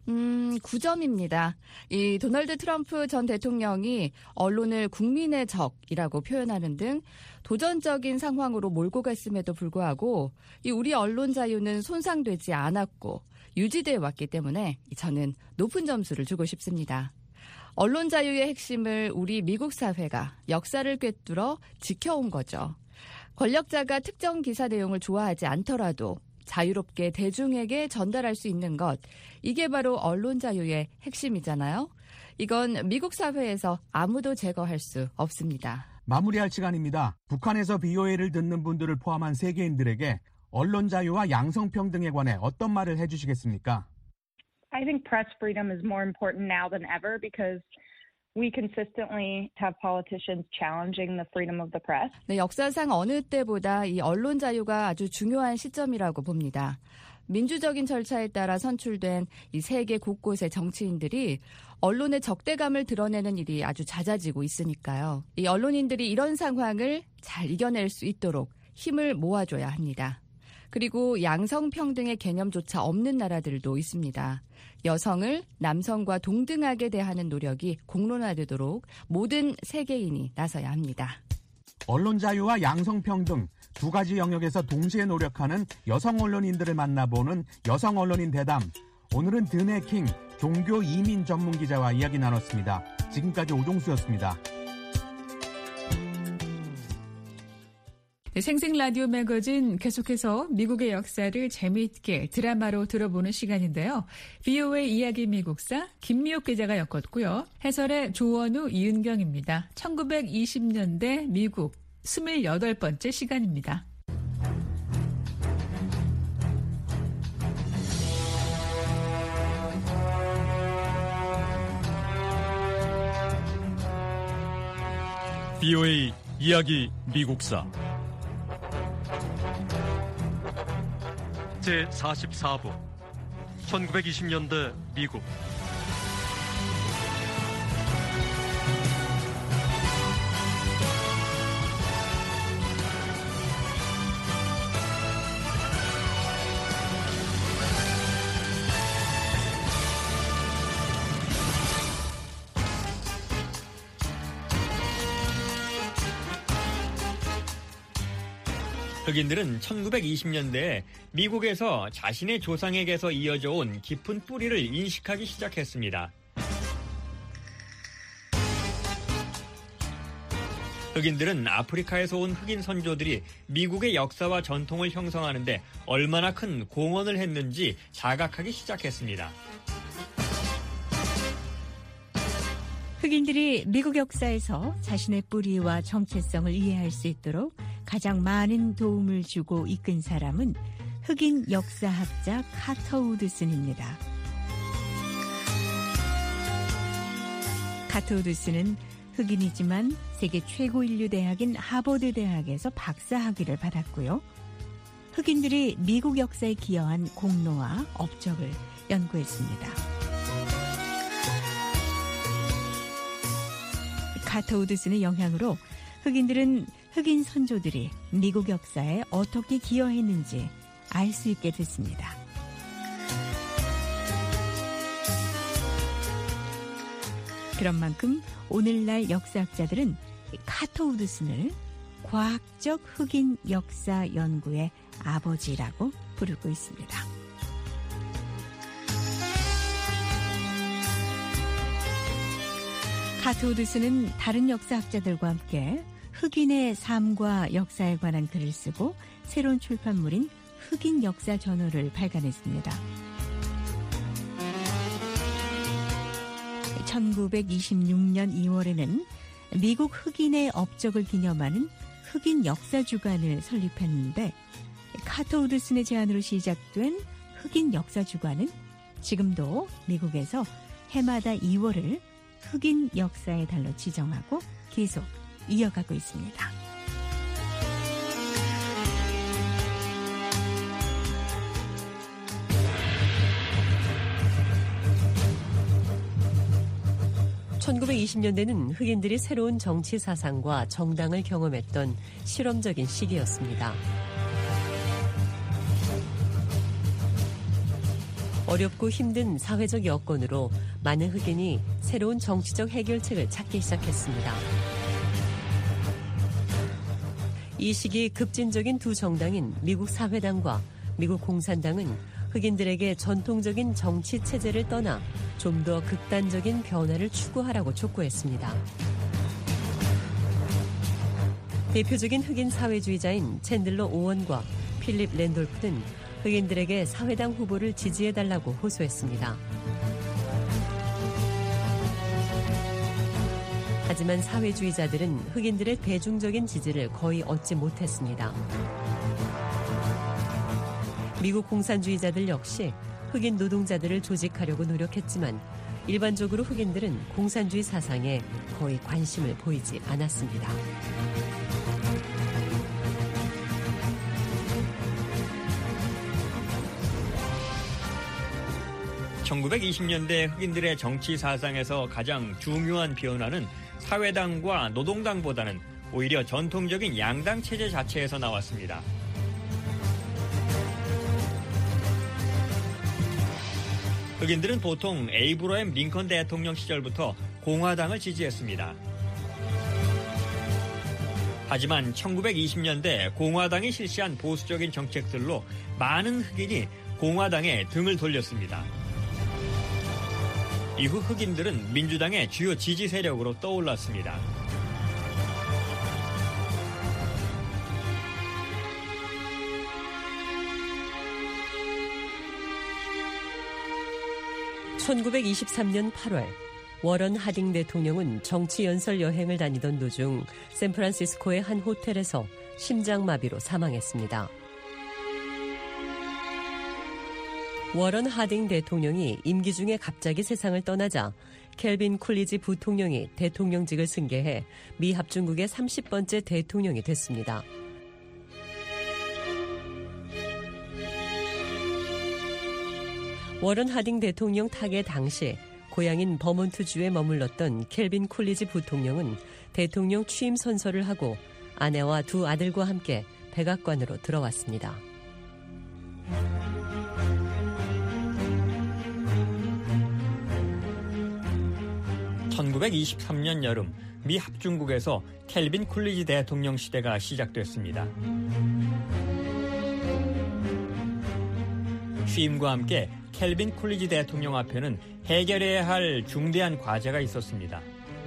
9점입니다. 이 도널드 트럼프 전 대통령이 언론을 국민의 적이라고 표현하는 등 도전적인 상황으로 몰고 갔음에도 불구하고 이 우리 언론 자유는 손상되지 않았고 유지되어 왔기 때문에 저는 높은 점수를 주고 싶습니다. 언론 자유의 핵심을 우리 미국 사회가 역사를 꿰뚫어 지켜온 거죠. 권력자가 특정 기사 내용을 좋아하지 않더라도 자유롭게 대중에게 전달할 수 있는 것, 이게 바로 언론 자유의 핵심이잖아요. 이건 미국 사회에서 아무도 제거할 수 없습니다. 마무리할 시간입니다. 북한에서 BOA를 듣는 분들을 포함한 세계인들에게 언론 자유와 양성평등에 관해 어떤 말을 해주시겠습니까? I think press freedom is more important now than ever because we consistently have politicians challenging the freedom of the press. 네, 역사상 어느 때보다 이 언론 자유가 아주 중요한 시점이라고 봅니다. 민주적인 절차에 따라 선출된 이 세계 곳곳의 정치인들이 언론의 적대감을 드러내는 일이 아주 잦아지고 있으니까요. 이 언론인들이 이런 상황을 잘 이겨낼 수 있도록 힘을 모아줘야 합니다. 그리고 양성평등의 개념조차 없는 나라들도 있습니다. 여성을 남성과 동등하게 대하는 노력이 공론화되도록 모든 세계인이 나서야 합니다. 언론 자유와 양성평등 두 가지 영역에서 동시에 노력하는 여성 언론인들을 만나보는 여성 언론인 대담. 오늘은 드네 킹 종교 이민 전문 기자와 이야기 나눴습니다. 지금까지 오종수였습니다. 생생 라디오 매거진 계속해서 미국의 역사를 재미있게 드라마로 들어보는 시간인데요. VOA 이야기 미국사 김미옥 기자가 엮었고요. 해설의 조원우, 이은경입니다. 1920년대 미국 28번째 시간입니다. VOA 이야기 미국사 제44부 1920년대 미국. 흑인들은 1920년대에 미국에서 자신의 조상에게서 이어져 온 깊은 뿌리를 인식하기 시작했습니다. 흑인들은 아프리카에서 온 흑인 선조들이 미국의 역사와 전통을 형성하는데 얼마나 큰 공헌을 했는지 자각하기 시작했습니다. 흑인들이 미국 역사에서 자신의 뿌리와 정체성을 이해할 수 있도록 가장 많은 도움을 주고 이끈 사람은 흑인 역사학자 카터 우드슨입니다. 카터 우드슨은 흑인이지만 세계 최고 인류 대학인 하버드 대학에서 박사학위를 받았고요. 흑인들이 미국 역사에 기여한 공로와 업적을 연구했습니다. 카터 우드슨의 영향으로 흑인들은 흑인 선조들이 미국 역사에 어떻게 기여했는지 알 수 있게 됐습니다. 그런 만큼 오늘날 역사학자들은 카터 우드슨을 과학적 흑인 역사 연구의 아버지라고 부르고 있습니다. 카터 우드슨은 다른 역사학자들과 함께 흑인의 삶과 역사에 관한 글을 쓰고 새로운 출판물인 흑인 역사 전호를 발간했습니다. 1926년 2월에는 미국 흑인의 업적을 기념하는 흑인 역사 주간을 설립했는데 카터 우드슨의 제안으로 시작된 흑인 역사 주간은 지금도 미국에서 해마다 2월을 흑인 역사의 달로 지정하고 계속 이어가고 있습니다. (1920년대는) 흑인들이 새로운 정치 사상과 정당을 경험했던 실험적인 시기였습니다. 어렵고 힘든 사회적 여건으로 많은 흑인이 새로운 정치적 해결책을 찾기 시작했습니다. 이 시기 급진적인 두 정당인 미국 사회당과 미국 공산당은 흑인들에게 전통적인 정치 체제를 떠나 좀 더 극단적인 변화를 추구하라고 촉구했습니다. 대표적인 흑인 사회주의자인 챈들러 오원과 필립 랜돌프는 흑인들에게 사회당 후보를 지지해달라고 호소했습니다. 하지만 사회주의자들은 흑인들의 대중적인 지지를 거의 얻지 못했습니다. 미국 공산주의자들 역시 흑인 노동자들을 조직하려고 노력했지만 일반적으로 흑인들은 공산주의 사상에 거의 관심을 보이지 않았습니다. (1920년대) 흑인들의 정치 사상에서 가장 중요한 변화는 사회당과 노동당보다는 오히려 전통적인 양당 체제 자체에서 나왔습니다. 흑인들은 보통 에이브러햄 링컨 대통령 시절부터 공화당을 지지했습니다. 하지만 1920년대 공화당이 실시한 보수적인 정책들로 많은 흑인이 공화당에 등을 돌렸습니다. 이후 흑인들은 민주당의 주요 지지 세력으로 떠올랐습니다. 1923년 8월 워런 하딩 대통령은 정치 연설 여행을 다니던 도중 샌프란시스코의 한 호텔에서 심장마비로 사망했습니다. 워런 하딩 대통령이 임기 중에 갑자기 세상을 떠나자 켈빈 쿨리지 부통령이 대통령직을 승계해 미 합중국의 30번째 대통령이 됐습니다. 워런 하딩 대통령 타계 당시 고향인 버몬트주에 머물렀던 켈빈 쿨리지 부통령은 대통령 취임 선서를 하고 아내와 두 아들과 함께 백악관으로 들어왔습니다. (1923년) 여름 미 합중국에서 켈빈 쿨리지 대통령 시대가 시작됐습니다. 취임과 함께 켈빈 쿨리지 대통령 앞에는 해결해야 할 중대한 과제가 있었습니다.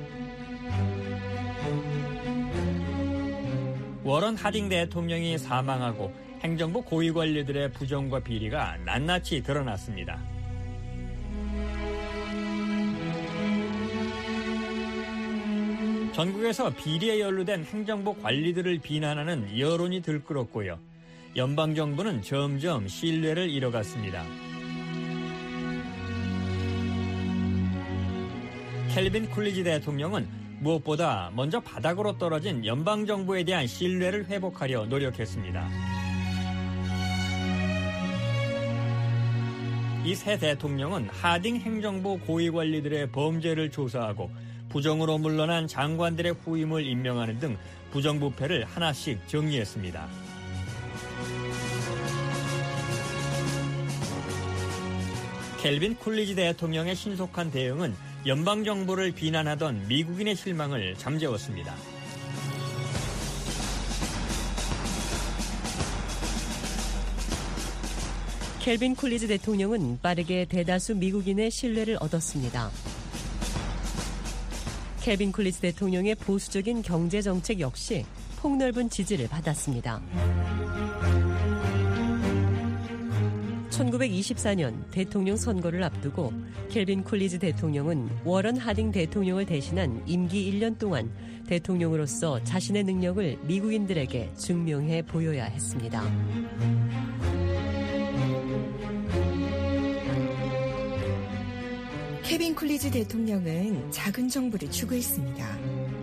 워런 하딩 대통령이 사망하고 행정부 고위 관리들의 부정과 비리가 낱낱이 드러났습니다. 전국에서 비리에 연루된 행정부 관리들을 비난하는 여론이 들끓었고요. 연방정부는 점점 신뢰를 잃어갔습니다. 켈빈 쿨리지 대통령은 무엇보다 먼저 바닥으로 떨어진 연방정부에 대한 신뢰를 회복하려 노력했습니다. 이 새 대통령은 하딩 행정부 고위관리들의 범죄를 조사하고 부정으로 물러난 장관들의 후임을 임명하는 등 부정부패를 하나씩 정리했습니다. 켈빈 쿨리지 대통령의 신속한 대응은 연방정부를 비난하던 미국인의 실망을 잠재웠습니다. 켈빈 쿨리지 대통령은 빠르게 대다수 미국인의 신뢰를 얻었습니다. 켈빈 쿨리지 대통령의 보수적인 경제정책 역시 폭넓은 지지를 받았습니다. 1924년 대통령 선거를 앞두고 켈빈 쿨리지 대통령은 워런 하딩 대통령을 대신한 임기 1년 동안 대통령으로서 자신의 능력을 미국인들에게 증명해 보여야 했습니다. 켈빈 쿨리지 대통령은 작은 정부를 추구했습니다.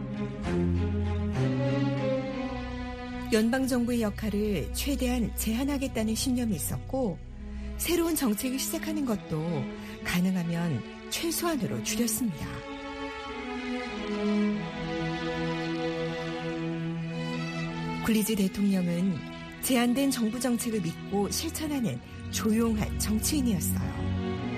연방정부의 역할을 최대한 제한하겠다는 신념이 있었고 새로운 정책을 시작하는 것도 가능하면 최소한으로 줄였습니다. 쿨리지 대통령은 제한된 정부 정책을 믿고 실천하는 조용한 정치인이었어요.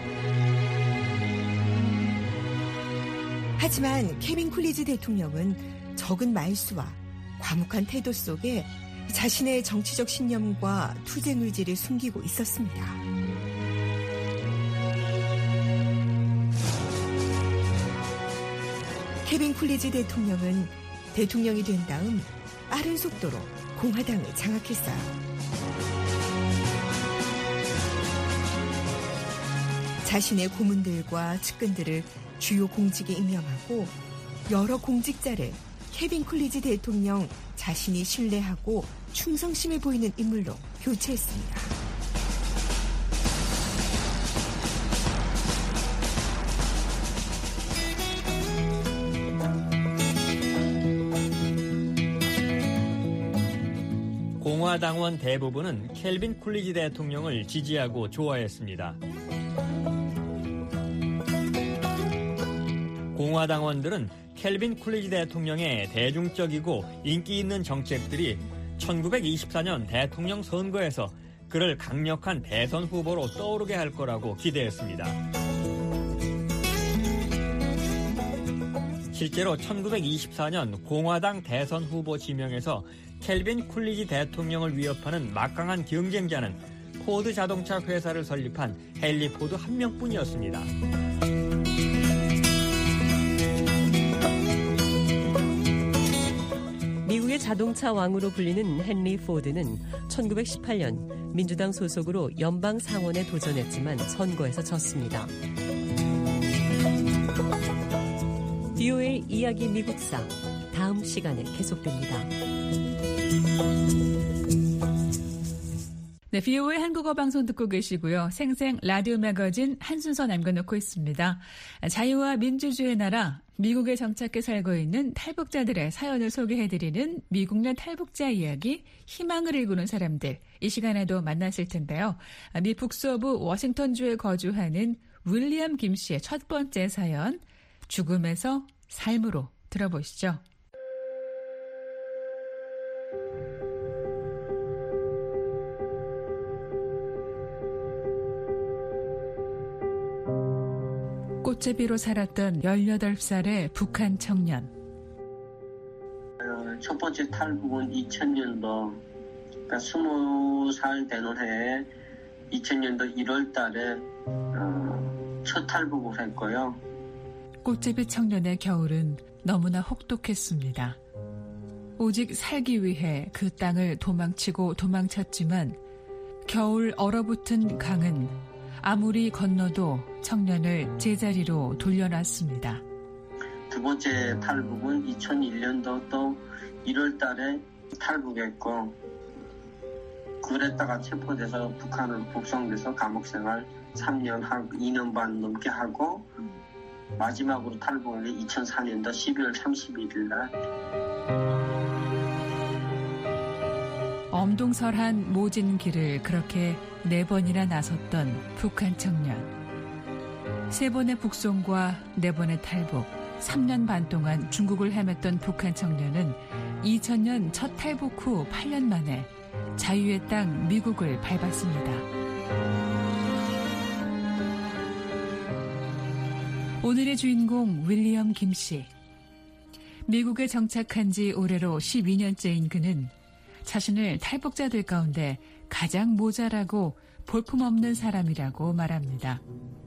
하지만 켈빈 쿨리지 대통령은 적은 말수와 과묵한 태도 속에 자신의 정치적 신념과 투쟁 의지를 숨기고 있었습니다. 켈빈 쿨리지 대통령은 대통령이 된 다음 빠른 속도로 공화당을 장악했어요. 자신의 고문들과 측근들을 주요 공직에 임명하고 여러 공직자를 켈빈 쿨리지 대통령 자신이 신뢰하고 충성심을 보이는 인물로 교체했습니다. 공화당원 대부분은 켈빈 쿨리지 대통령을 지지하고 좋아했습니다. 공화당원들은 켈빈 쿨리지 대통령의 대중적이고 인기 있는 정책들이 1924년 대통령 선거에서 그를 강력한 대선 후보로 떠오르게 할 거라고 기대했습니다. 실제로 1924년 공화당 대선 후보 지명에서 켈빈 쿨리지 대통령을 위협하는 막강한 경쟁자는 포드 자동차 회사를 설립한 헨리 포드 한 명뿐이었습니다. 미국의 자동차 왕으로 불리는 헨리 포드는 1918년 민주당 소속으로 연방 상원에 도전했지만 선거에서 졌습니다. VOA 이야기 미국사 다음 시간에 계속됩니다. 네, VOA 한국어 방송 듣고 계시고요. 생생 라디오 매거진 한 순서 남겨놓고 있습니다. 자유와 민주주의의 나라, 미국에 정착해 살고 있는 탈북자들의 사연을 소개해드리는 미국 내 탈북자 이야기, 희망을 일구는 사람들. 이 시간에도 만났을 텐데요. 미 북서부 워싱턴주에 거주하는 윌리엄 김 씨의 첫 번째 사연, 죽음에서 삶으로 들어보시죠. 꽃제비로 살았던 18살의 북한 청년. 첫 번째 탈북은 2000년도, 그러니까 20살 되는 해에 2000년도 1월 달에 첫 탈북을 했고요. 꽃제비 청년의 겨울은 너무나 혹독했습니다. 오직 살기 위해 그 땅을 도망치고 도망쳤지만 겨울 얼어붙은 강은 아무리 건너도 청년을 제자리로 돌려놨습니다. 두 번째 탈북은 2001년도 또 1월 달에 탈북했고, 그랬다가 체포돼서 북한으로 북송돼서 감옥생활 3년 하고 2년 반 넘게 하고, 마지막으로 탈북한 게 2004년도 12월 31일 날. 엄동설한 모진 길을 그렇게 4번이나 나섰던 북한 청년. 3번의 북송과 4번의 탈북, 3년 반 동안 중국을 헤맸던 북한 청년은 2000년 첫 탈북 후 8년 만에 자유의 땅 미국을 밟았습니다. 오늘의 주인공 윌리엄 김 씨. 미국에 정착한 지 올해로 12년째인 그는 자신을 탈북자들 가운데 가장 모자라고 볼품없는 사람이라고 말합니다.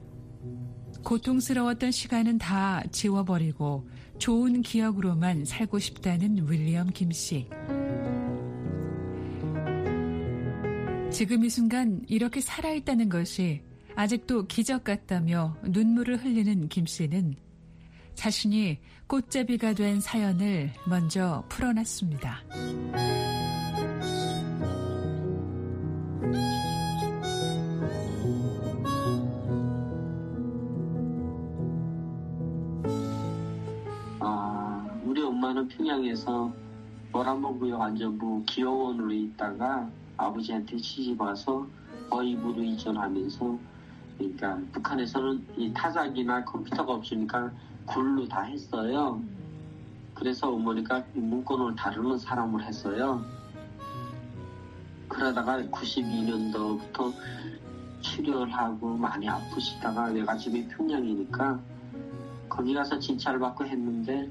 고통스러웠던 시간은 다 지워버리고 좋은 기억으로만 살고 싶다는 윌리엄 김 씨. 지금 이 순간 이렇게 살아있다는 것이 아직도 기적 같다며 눈물을 흘리는 김 씨는 자신이 꽃제비가 된 사연을 먼저 풀어놨습니다. 우리 엄마는 평양에서 모란봉구역 안전부 기호원으로 있다가 아버지한테 시집와서 어입으로 이전하면서, 그러니까 북한에서는 이 타작이나 컴퓨터가 없으니까 글로 다 했어요. 그래서 어머니가 문건을 다루는 사람을 했어요. 그러다가 92년도부터 출혈하고 많이 아프시다가 외갓집이 평양이니까 거기 가서 진찰을 받고 했는데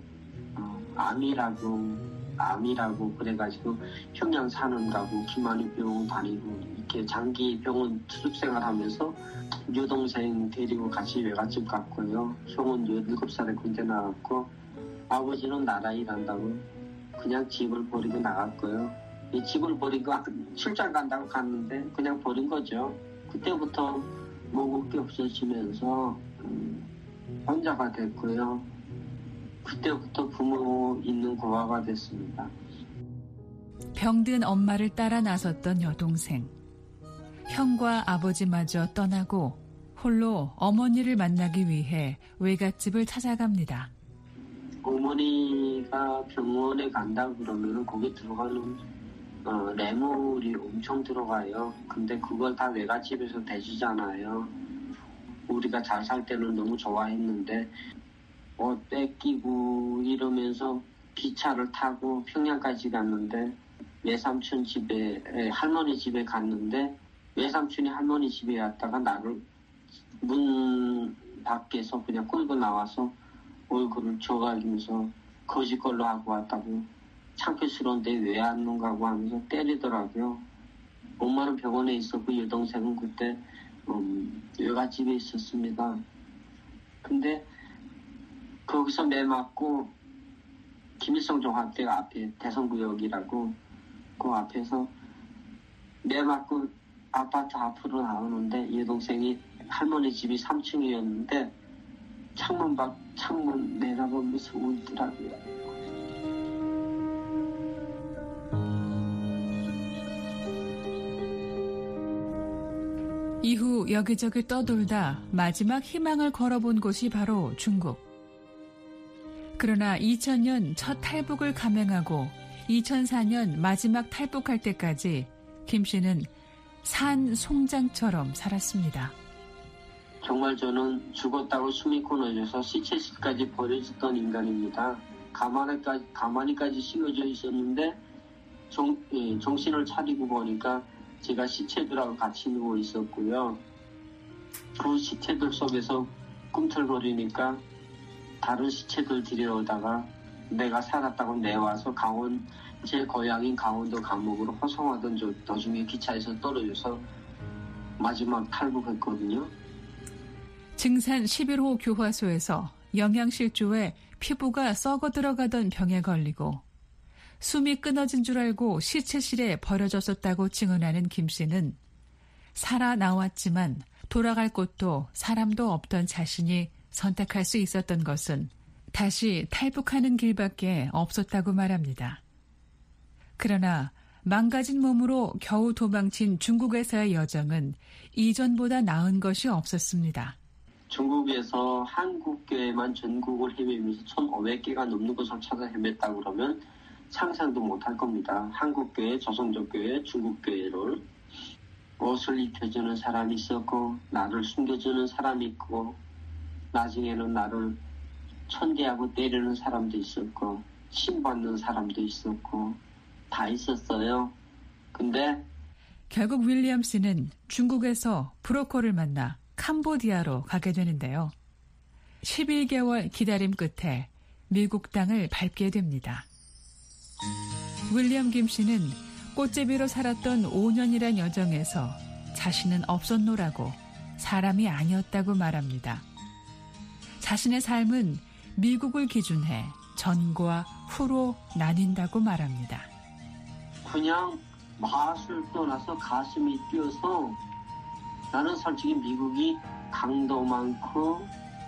암이라고 그래가지고 평양 사는 가고 김한희 병원 다니고 이렇게 장기 병원 투숙 생활하면서 여동생 데리고 같이 외갓집 갔고요. 형은 17살에 군대 나갔고, 아버지는 나라 일한다고 그냥 집을 버리고 나갔고요. 이 집을 버리고 출장 간다고 갔는데 그냥 버린 거죠. 그때부터 먹을 게 없어지면서 혼자가 됐고요. 그때부터 부모 있는 고아가 됐습니다. 병든 엄마를 따라 나섰던 여동생. 형과 아버지마저 떠나고 홀로 어머니를 만나기 위해 외갓집을 찾아갑니다. 어머니가 병원에 간다 그러면 거기 들어가는 뇌물이 엄청 들어가요. 근데 그걸 다 외갓집에서 대주잖아요. 우리가 잘 살 때는 너무 좋아했는데 옷 뺏기고 이러면서 기차를 타고 평양까지 갔는데 외삼촌 집에, 할머니 집에 갔는데 외삼촌이 할머니 집에 왔다가 나를 문 밖에서 그냥 끌고 나와서 얼굴을 줘가면서 거짓걸로 하고 왔다고, 창피스러운데 왜 안 논가고 하면서 때리더라고요. 엄마는 병원에 있었고 여동생은 그때 외갓집에 있었습니다. 근데 거기서 매 맞고 김일성 종합대 앞에 대성구역이라고 그 앞에서 매 맞고 아파트 앞으로 나오는데 여동생이 할머니 집이 3층이었는데 창문 내다보면서 울더라고요. 이후 여기저기 떠돌다 마지막 희망을 걸어본 곳이 바로 중국. 그러나 2000년 첫 탈북을 감행하고 2004년 마지막 탈북할 때까지 김 씨는 산 송장처럼 살았습니다. 정말 저는 죽었다고 숨이 끊어져서 시체식까지 버려졌던 인간입니다. 가만히까지 씌워져 있었는데 정신을 차리고 보니까 제가 시체들하고 같이 누워 있었고요. 그 시체들 속에서 꿈틀거리니까 다른 시체들 데려오다가 내가 살았다고 내와서 제 고향인 강원도 감옥으로 호송하던 도중에 기차에서 떨어져서 마지막 탈북했거든요. 증산 11호 교화소에서 영양실조에 피부가 썩어 들어가던 병에 걸리고 숨이 끊어진 줄 알고 시체실에 버려졌었다고 증언하는 김 씨는 살아나왔지만 돌아갈 곳도 사람도 없던 자신이 선택할 수 있었던 것은 다시 탈북하는 길밖에 없었다고 말합니다. 그러나 망가진 몸으로 겨우 도망친 중국에서의 여정은 이전보다 나은 것이 없었습니다. 중국에서 한국교회만 전국을 헤매면서 1,500개가 넘는 곳을 찾아 헤맸다 그러면 상상도 못할 겁니다. 한국교회, 조선족교회, 중국교회를 옷을 입혀주는 사람이 있었고 나를 숨겨주는 사람이 있고 나중에는 나를 천대하고 때리는 사람도 있었고 신받는 사람도 있었고 다 있었어요. 근데 결국 윌리엄 씨는 중국에서 브로커를 만나 캄보디아로 가게 되는데요. 11개월 기다림 끝에 미국 땅을 밟게 됩니다. 윌리엄 김 씨는 꽃제비로 살았던 5년이란 여정에서 자신은 없었노라고 사람이 아니었다고 말합니다. 자신의 삶은 미국을 기준해 전과 후로 나뉜다고 말합니다. 그냥 맛을 떠나서 가슴이 뛰어서 나는 솔직히 미국이 강도 많고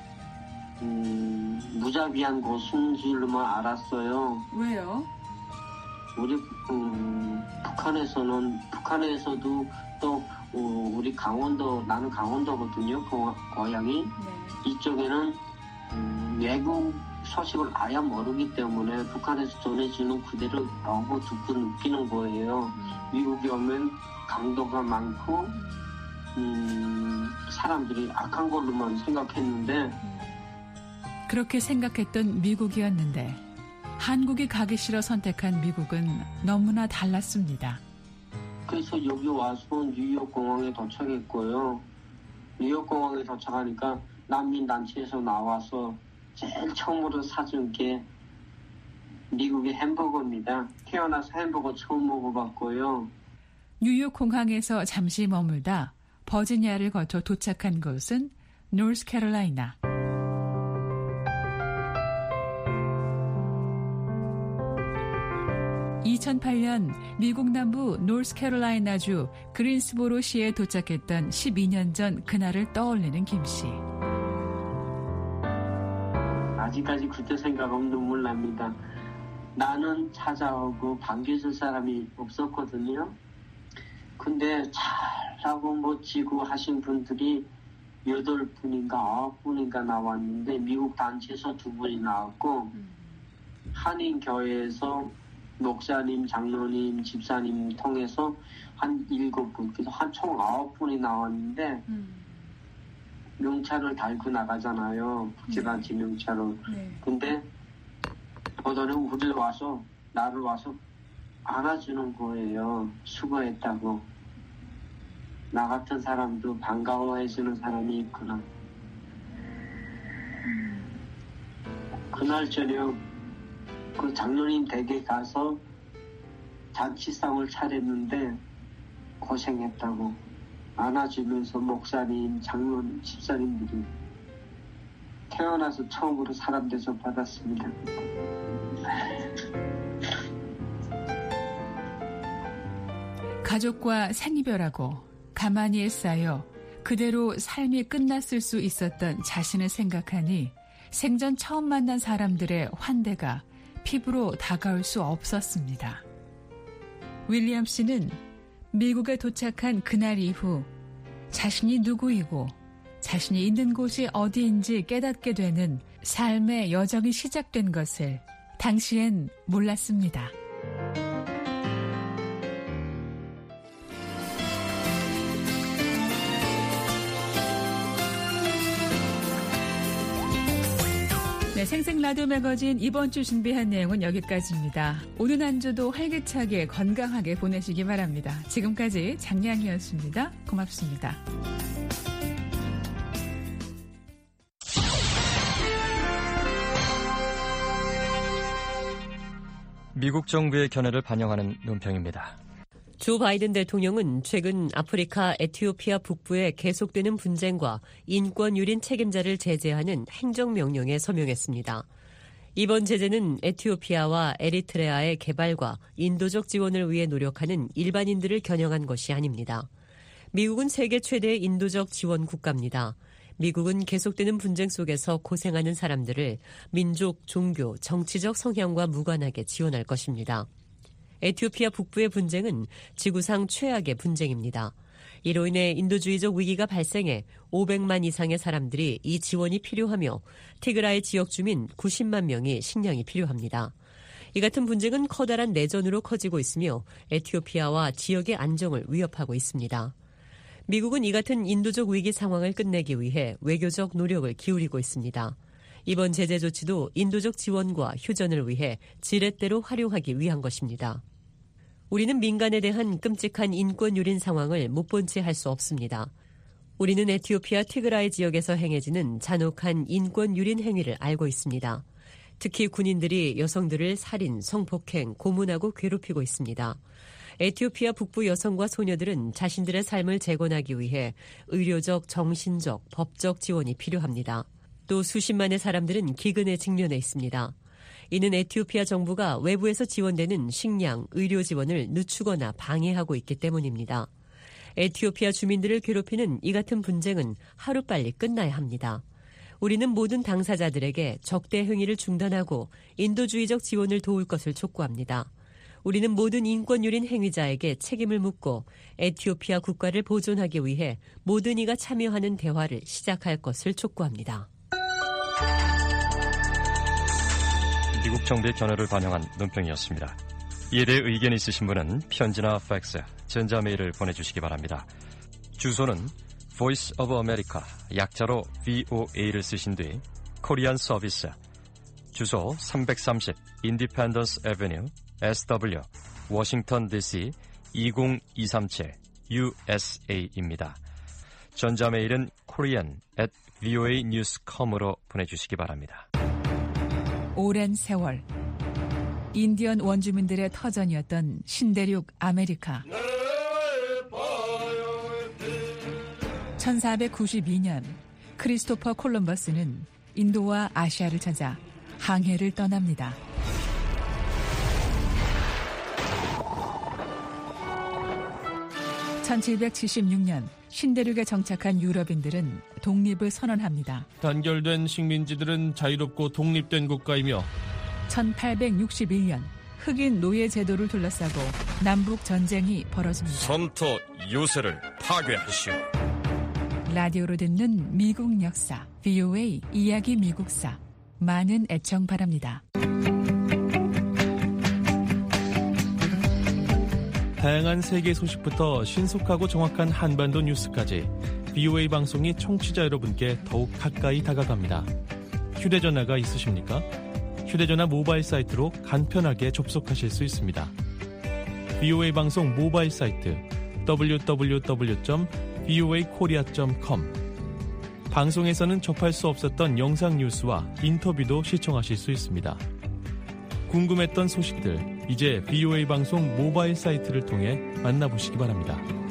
무자비한 곳인 줄만 알았어요. 왜요? 우리 북한에서도 또 우리 나는 강원도거든요. 고향이. 네. 이쪽에는 외국 소식을 아예 모르기 때문에 북한에서 전해주는 그대로 너무 듣고 느끼는 거예요. 미국에 오면 강도가 많고 사람들이 악한 걸로만 생각했는데 그렇게 생각했던 미국이었는데 한국이 가기 싫어 선택한 미국은 너무나 달랐습니다. 그래서 여기 와서 뉴욕 공항에 도착했고요. 뉴욕 공항에 도착하니까 난민단체에서 나와서 제일 처음으로 사준 게 미국의 햄버거입니다. 태어나서 햄버거 처음 먹어봤고요. 뉴욕 공항에서 잠시 머물다 버지니아를 거쳐 도착한 곳은 노스캐롤라이나. (2008년) 미국 남부 노스캐롤라이나주 그린스보로시에 도착했던 12년 전 그날을 떠올리는 김 씨. 아직까지 그때 생각하면 눈물 납니다. 나는 찾아오고 반겨줄 사람이 없었거든요. 근데 잘하고 멋지고 하신 분들이 8분인가 9분인가 나왔는데 미국 단체에서 2분이 나왔고 한인교회에서 목사님, 장로님, 집사님 통해서 한 7분, 그래서 총 9분이 나왔는데 명찰을 달고 나가잖아요. 국제단체 명찰을. 네. 근데 보더니 나를 와서 안아주는 거예요. 수고했다고. 나 같은 사람도 반가워해주는 사람이 있구나. 그날 저녁 그 장로님 댁에 가서 잔치상을 차렸는데 고생했다고 안아주면서 목사님, 장로님, 집사님들이 태어나서 처음으로 사람 대접 받았습니다. 가족과 생이별하고 가만히에 쌓여 그대로 삶이 끝났을 수 있었던 자신을 생각하니 생전 처음 만난 사람들의 환대가 피부로 다가올 수 없었습니다. 윌리엄 씨는 미국에 도착한 그날 이후 자신이 누구이고 자신이 있는 곳이 어디인지 깨닫게 되는 삶의 여정이 시작된 것을 당시엔 몰랐습니다. 네, 생생 라디오 매거진 이번 주 준비한 내용은 여기까지입니다. 오늘 한 주도 활기차게 건강하게 보내시기 바랍니다. 지금까지 장량이었습니다. 고맙습니다. 미국 정부의 견해를 반영하는 논평입니다. 조 바이든 대통령은 최근 아프리카 에티오피아 북부에 계속되는 분쟁과 인권 유린 책임자를 제재하는 행정명령에 서명했습니다. 이번 제재는 에티오피아와 에리트레아의 개발과 인도적 지원을 위해 노력하는 일반인들을 겨냥한 것이 아닙니다. 미국은 세계 최대의 인도적 지원 국가입니다. 미국은 계속되는 분쟁 속에서 고생하는 사람들을 민족, 종교, 정치적 성향과 무관하게 지원할 것입니다. 에티오피아 북부의 분쟁은 지구상 최악의 분쟁입니다. 이로 인해 인도주의적 위기가 발생해 500만 이상의 사람들이 이 지원이 필요하며 티그라이 지역 주민 90만 명이 식량이 필요합니다. 이 같은 분쟁은 커다란 내전으로 커지고 있으며 에티오피아와 지역의 안정을 위협하고 있습니다. 미국은 이 같은 인도적 위기 상황을 끝내기 위해 외교적 노력을 기울이고 있습니다. 이번 제재 조치도 인도적 지원과 휴전을 위해 지렛대로 활용하기 위한 것입니다. 우리는 민간에 대한 끔찍한 인권 유린 상황을 못 본 채 할 수 없습니다. 우리는 에티오피아 티그라이 지역에서 행해지는 잔혹한 인권 유린 행위를 알고 있습니다. 특히 군인들이 여성들을 살인, 성폭행, 고문하고 괴롭히고 있습니다. 에티오피아 북부 여성과 소녀들은 자신들의 삶을 재건하기 위해 의료적, 정신적, 법적 지원이 필요합니다. 또 수십만의 사람들은 기근에 직면해 있습니다. 이는 에티오피아 정부가 외부에서 지원되는 식량, 의료 지원을 늦추거나 방해하고 있기 때문입니다. 에티오피아 주민들을 괴롭히는 이 같은 분쟁은 하루빨리 끝나야 합니다. 우리는 모든 당사자들에게 적대 행위를 중단하고 인도주의적 지원을 도울 것을 촉구합니다. 우리는 모든 인권 유린 행위자에게 책임을 묻고 에티오피아 국가를 보존하기 위해 모든 이가 참여하는 대화를 시작할 것을 촉구합니다. 미국 정부의 견해를 반영한 논평이었습니다. 이에 대해 의견 있으신 분은 편지나 팩스, 전자메일을 보내주시기 바랍니다. 주소는 Voice of America, 약자로 VOA를 쓰신 뒤 코리안 서비스, 주소 330 Independence Avenue, SW, 워싱턴 DC 20237 USA입니다. 전자메일은 korean@voanews.com으로 보내주시기 바랍니다. 오랜 세월 인디언 원주민들의 터전이었던 신대륙 아메리카. 1492년 크리스토퍼 콜럼버스는 인도와 아시아를 찾아 항해를 떠납니다. 1776년 신대륙에 정착한 유럽인들은 독립을 선언합니다. 단결된 식민지들은 자유롭고 독립된 국가이며 1861년 흑인 노예 제도를 둘러싸고 남북 전쟁이 벌어집니다. 섬터 요새를 파괴하시오. 라디오로 듣는 미국 역사, VOA 이야기 미국사. 많은 애청 바랍니다. 다양한 세계 소식부터 신속하고 정확한 한반도 뉴스까지 VOA 방송이 청취자 여러분께 더욱 가까이 다가갑니다. 휴대전화가 있으십니까? 휴대전화 모바일 사이트로 간편하게 접속하실 수 있습니다. VOA 방송 모바일 사이트 www.voakorea.com. 방송에서는 접할 수 없었던 영상 뉴스와 인터뷰도 시청하실 수 있습니다. 궁금했던 소식들, 이제 VOA 방송 모바일 사이트를 통해 만나보시기 바랍니다.